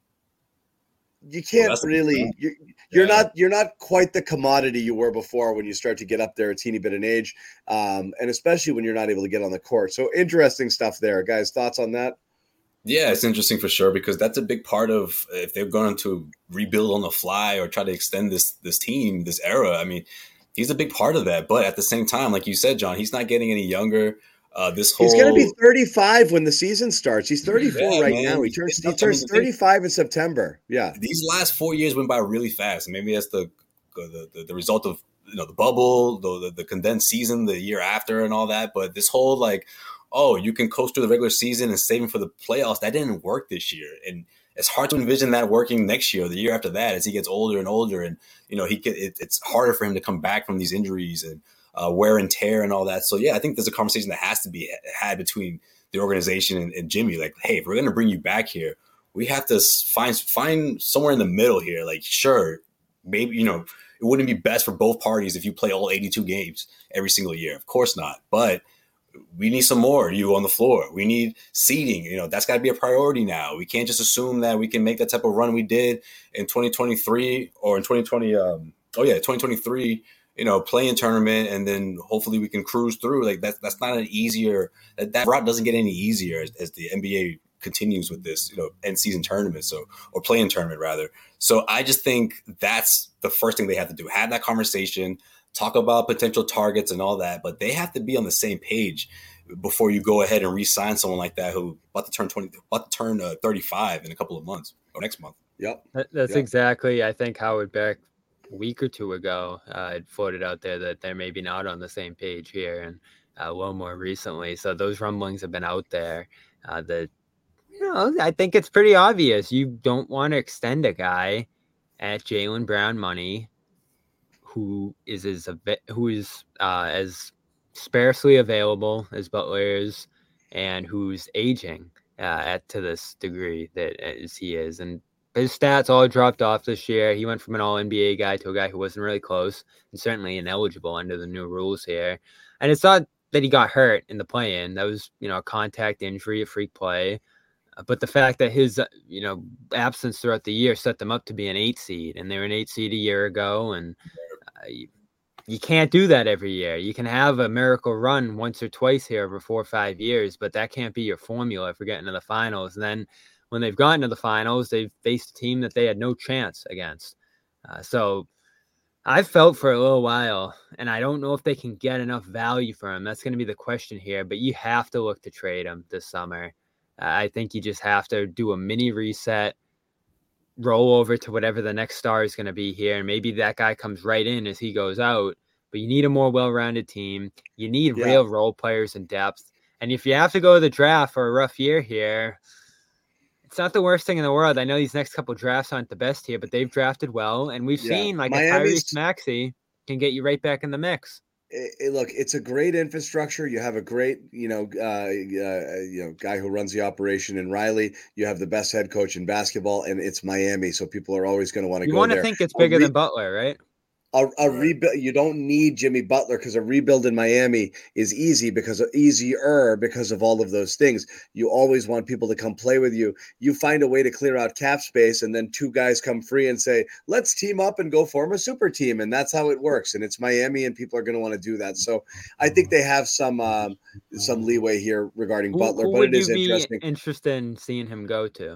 you can't well, really – you're, you're yeah. not you're not quite the commodity you were before when you start to get up there a teeny bit in age, um, and especially when you're not able to get on the court. So interesting stuff there, guys. Thoughts on that? Yeah, it's interesting for sure because that's a big part of if they're going to rebuild on the fly or try to extend this this team, this era. I mean, he's a big part of that. But at the same time, like you said, John, he's not getting any younger. Uh, this whole he's going to be thirty-five when the season starts. He's thirty-four yeah, right man. now. He turns he turns thirty-five in September. Yeah, these last four years went by really fast, and maybe that's the the, the, the result of you know the bubble, the, the the condensed season the year after, and all that. But this whole like, oh, you can coast through the regular season and saving for the playoffs. That didn't work this year, and it's hard to envision that working next year or the year after that as he gets older and older, and you know he get, it, it's harder for him to come back from these injuries and. Uh, wear and tear and all that. So, yeah, I think there's a conversation that has to be had between the organization and, and Jimmy. Like, hey, if we're going to bring you back here, we have to find find somewhere in the middle here. Like, sure, maybe, you know, it wouldn't be best for both parties if you play all eighty-two games every single year. Of course not. But we need some more you on the floor. We need seeding. You know, that's got to be a priority now. We can't just assume that we can make that type of run we did in twenty twenty-three or in twenty twenty. Um, oh, yeah, twenty twenty-three. You know, playing tournament, and then hopefully we can cruise through. Like that's that's not an easier. That, that route doesn't get any easier as, as the N B A continues with this, you know, end season tournament, so or playing tournament rather. So I just think that's the first thing they have to do: have that conversation, talk about potential targets and all that. But they have to be on the same page before you go ahead and re-sign someone like that who about to turn twenty, about to turn uh, thirty-five in a couple of months or next month. Yep, that, that's yep. exactly. I think Howard Beck. Week or two ago, uh, it floated out there that they're maybe not on the same page here, and uh, a little more recently. So those rumblings have been out there. Uh, that you know, I think it's pretty obvious. You don't want to extend a guy at Jaylen Brown money, who is as who is uh, as sparsely available as Butler is, and who's aging uh, at to this degree that as he is. And his stats all dropped off this year. He went from an all N B A guy to a guy who wasn't really close and certainly ineligible under the new rules here. And it's not that he got hurt in the play-in. That was, you know, a contact injury, a freak play. But the fact that his, you know, absence throughout the year set them up to be an eight seed, and they were an eight seed a year ago, and uh, you, you can't do that every year. You can have a miracle run once or twice here over four or five years, but that can't be your formula for getting to the finals. And then when they've gotten to the finals, they've faced a team that they had no chance against. Uh, so I've felt for a little while, and I don't know if they can get enough value for him. That's going to be the question here, but you have to look to trade him this summer. I think you just have to do a mini reset, roll over to whatever the next star is going to be here. And maybe that guy comes right in as he goes out, but you need a more well-rounded team. You need yeah. real role players in depth. And if you have to go to the draft for a rough year here, it's not the worst thing in the world. I know these next couple drafts aren't the best here, but they've drafted well. And we've yeah. seen like Miami's- a Tyrese Maxey can get you right back in the mix. It, it, look, it's a great infrastructure. You have a great, you know, uh, uh, you know, guy who runs the operation in Riley. You have the best head coach in basketball, and it's Miami, so people are always going to want to go there. You want to think it's bigger re- than Butler, right? A, a rebuild. You don't need Jimmy Butler because a rebuild in Miami is easy because of, easier because of all of those things. You always want people to come play with you. You find a way to clear out cap space, and then two guys come free and say, "Let's team up and go form a super team." And that's how it works. And it's Miami, and people are going to want to do that. So I think they have some um, some leeway here regarding who, Butler, who but would it is you be interesting. Interested in seeing him go to?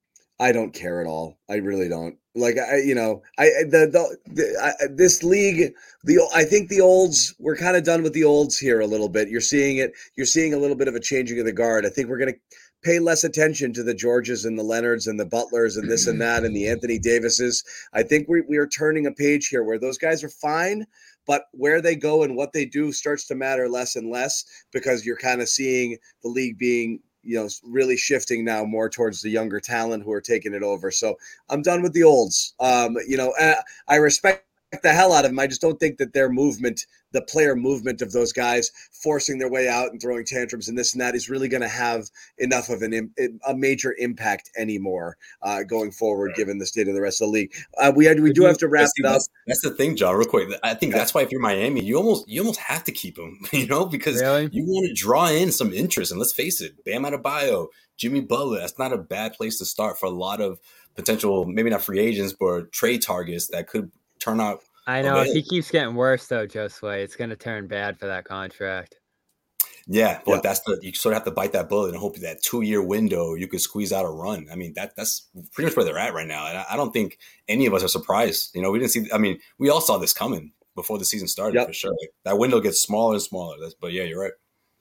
I don't care at all. I really don't. Like I, you know, I the the, the I, this league, the I think the olds we're kind of done with the olds here a little bit. You're seeing it. You're seeing a little bit of a changing of the guard. I think we're going to pay less attention to the Georges and the Leonards and the Butlers and this and that and the Anthony Davises. I think we we are turning a page here where those guys are fine, but where they go and what they do starts to matter less and less because you're kind of seeing the league being, you know, really shifting now more towards the younger talent who are taking it over. So I'm done with the olds. Um, you know, I respect the hell out of them. I just don't think that their movement, the player movement of those guys forcing their way out and throwing tantrums and this and that is really going to have enough of an a major impact anymore uh, going forward, right. given the state of the rest of the league. Uh, we had, we do have to wrap it up. That's, that's the thing, John, real quick. I think yeah. that's why if you're Miami, you almost you almost have to keep him, you know, because really? you want to draw in some interest. And let's face it, Bam Adebayo, Jimmy Butler, that's not a bad place to start for a lot of potential, maybe not free agents, but trade targets that could turn out. I know if he keeps getting worse though, Josue, it's going to turn bad for that contract. Yeah, but yeah. that's the you sort of have to bite that bullet and hope that two year window you could squeeze out a run. I mean that that's pretty much where they're at right now, and I, I don't think any of us are surprised. You know, we didn't see. I mean, we all saw this coming before the season started yep. for sure. Like, that window gets smaller and smaller. That's, but yeah, you're right.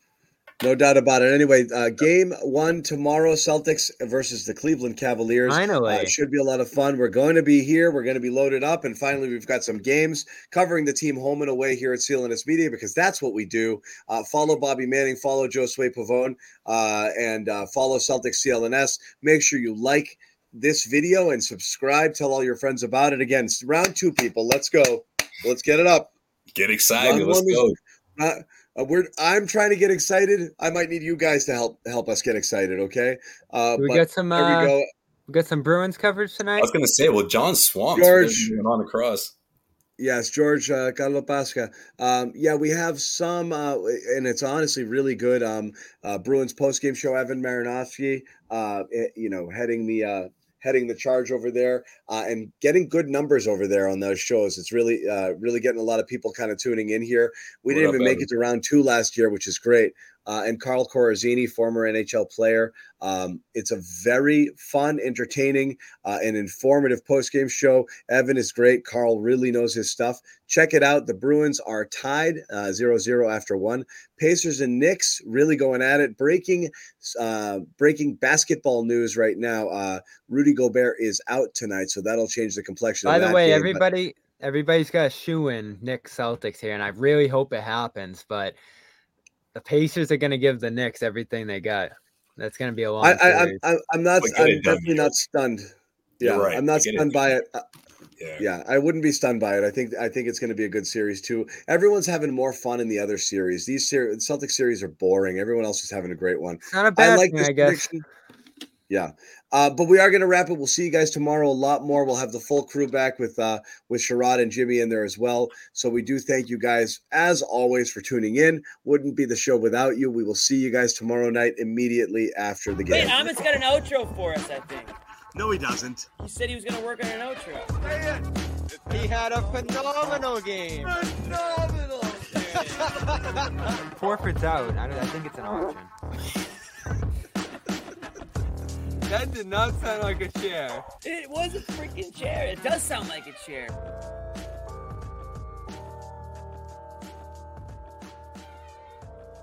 No doubt about it. Anyway, uh, game one tomorrow, Celtics versus the Cleveland Cavaliers. Finally. Uh, should be a lot of fun. We're going to be here. We're going to be loaded up. And finally, we've got some games covering the team home and away here at C L N S Media because that's what we do. Uh, follow Bobby Manning, follow Josue Pavone, uh, and uh, follow Celtics C L N S. Make sure you like this video and subscribe. Tell all your friends about it. Again, it's round two, people. Let's go. Let's get it up. Get excited. Round Let's go. Is, Uh, we're. I'm trying to get excited. I might need you guys to help help us get excited. Okay. Uh, we but got some. There uh, we go. We got some Bruins coverage tonight. I was going to say, well, John Swamp George on the cross. Yes, George uh, Carlo Pasca. Um, yeah, we have some, uh, and it's honestly really good. Um, uh, Bruins post game show. Evan Marinofsky, uh, you know, heading the. Uh, heading the charge over there uh, and getting good numbers over there on those shows. It's really, uh, really getting a lot of people kind of tuning in here. We what didn't up, even make Evan? it to round two last year, which is great. Uh, and Carl Corazzini, former N H L player. Um, it's a very fun, entertaining, uh, and informative post-game show. Evan is great. Carl really knows his stuff. Check it out. The Bruins are tied zero zero uh, after one. Pacers and Knicks really going at it. Breaking uh, breaking basketball news right now. Uh, Rudy Gobert is out tonight, so that'll change the complexion By of the that way, game, everybody, but... everybody's got a shoe in Knicks Celtics here, and I really hope it happens, but the Pacers are going to give the Knicks everything they got. That's going to be a long I, I, series. I'm, I'm not. I'm definitely not stunned. Yeah, right. I'm not stunned by it. Uh, Yeah. Yeah, I wouldn't be stunned by it. I think I think it's going to be a good series too. Everyone's having more fun in the other series. These ser- Celtic series are boring. Everyone else is having a great one. Not a bad I like thing, this I guess. prediction. Yeah, uh, but we are going to wrap it. We'll see you guys tomorrow. A lot more. We'll have the full crew back with uh, with Sherrod and Jimmy in there as well. So we do thank you guys as always for tuning in. Wouldn't be the show without you. We will see you guys tomorrow night immediately after the game. Wait, Amit's got an outro for us, I think. No, he doesn't. He said he was going to work on an outro. He had a phenomenal game. Phenomenal game. Forfeit's out. I, don't, I think it's an option. That did not sound like a chair. It was a freaking chair. It does sound like a chair.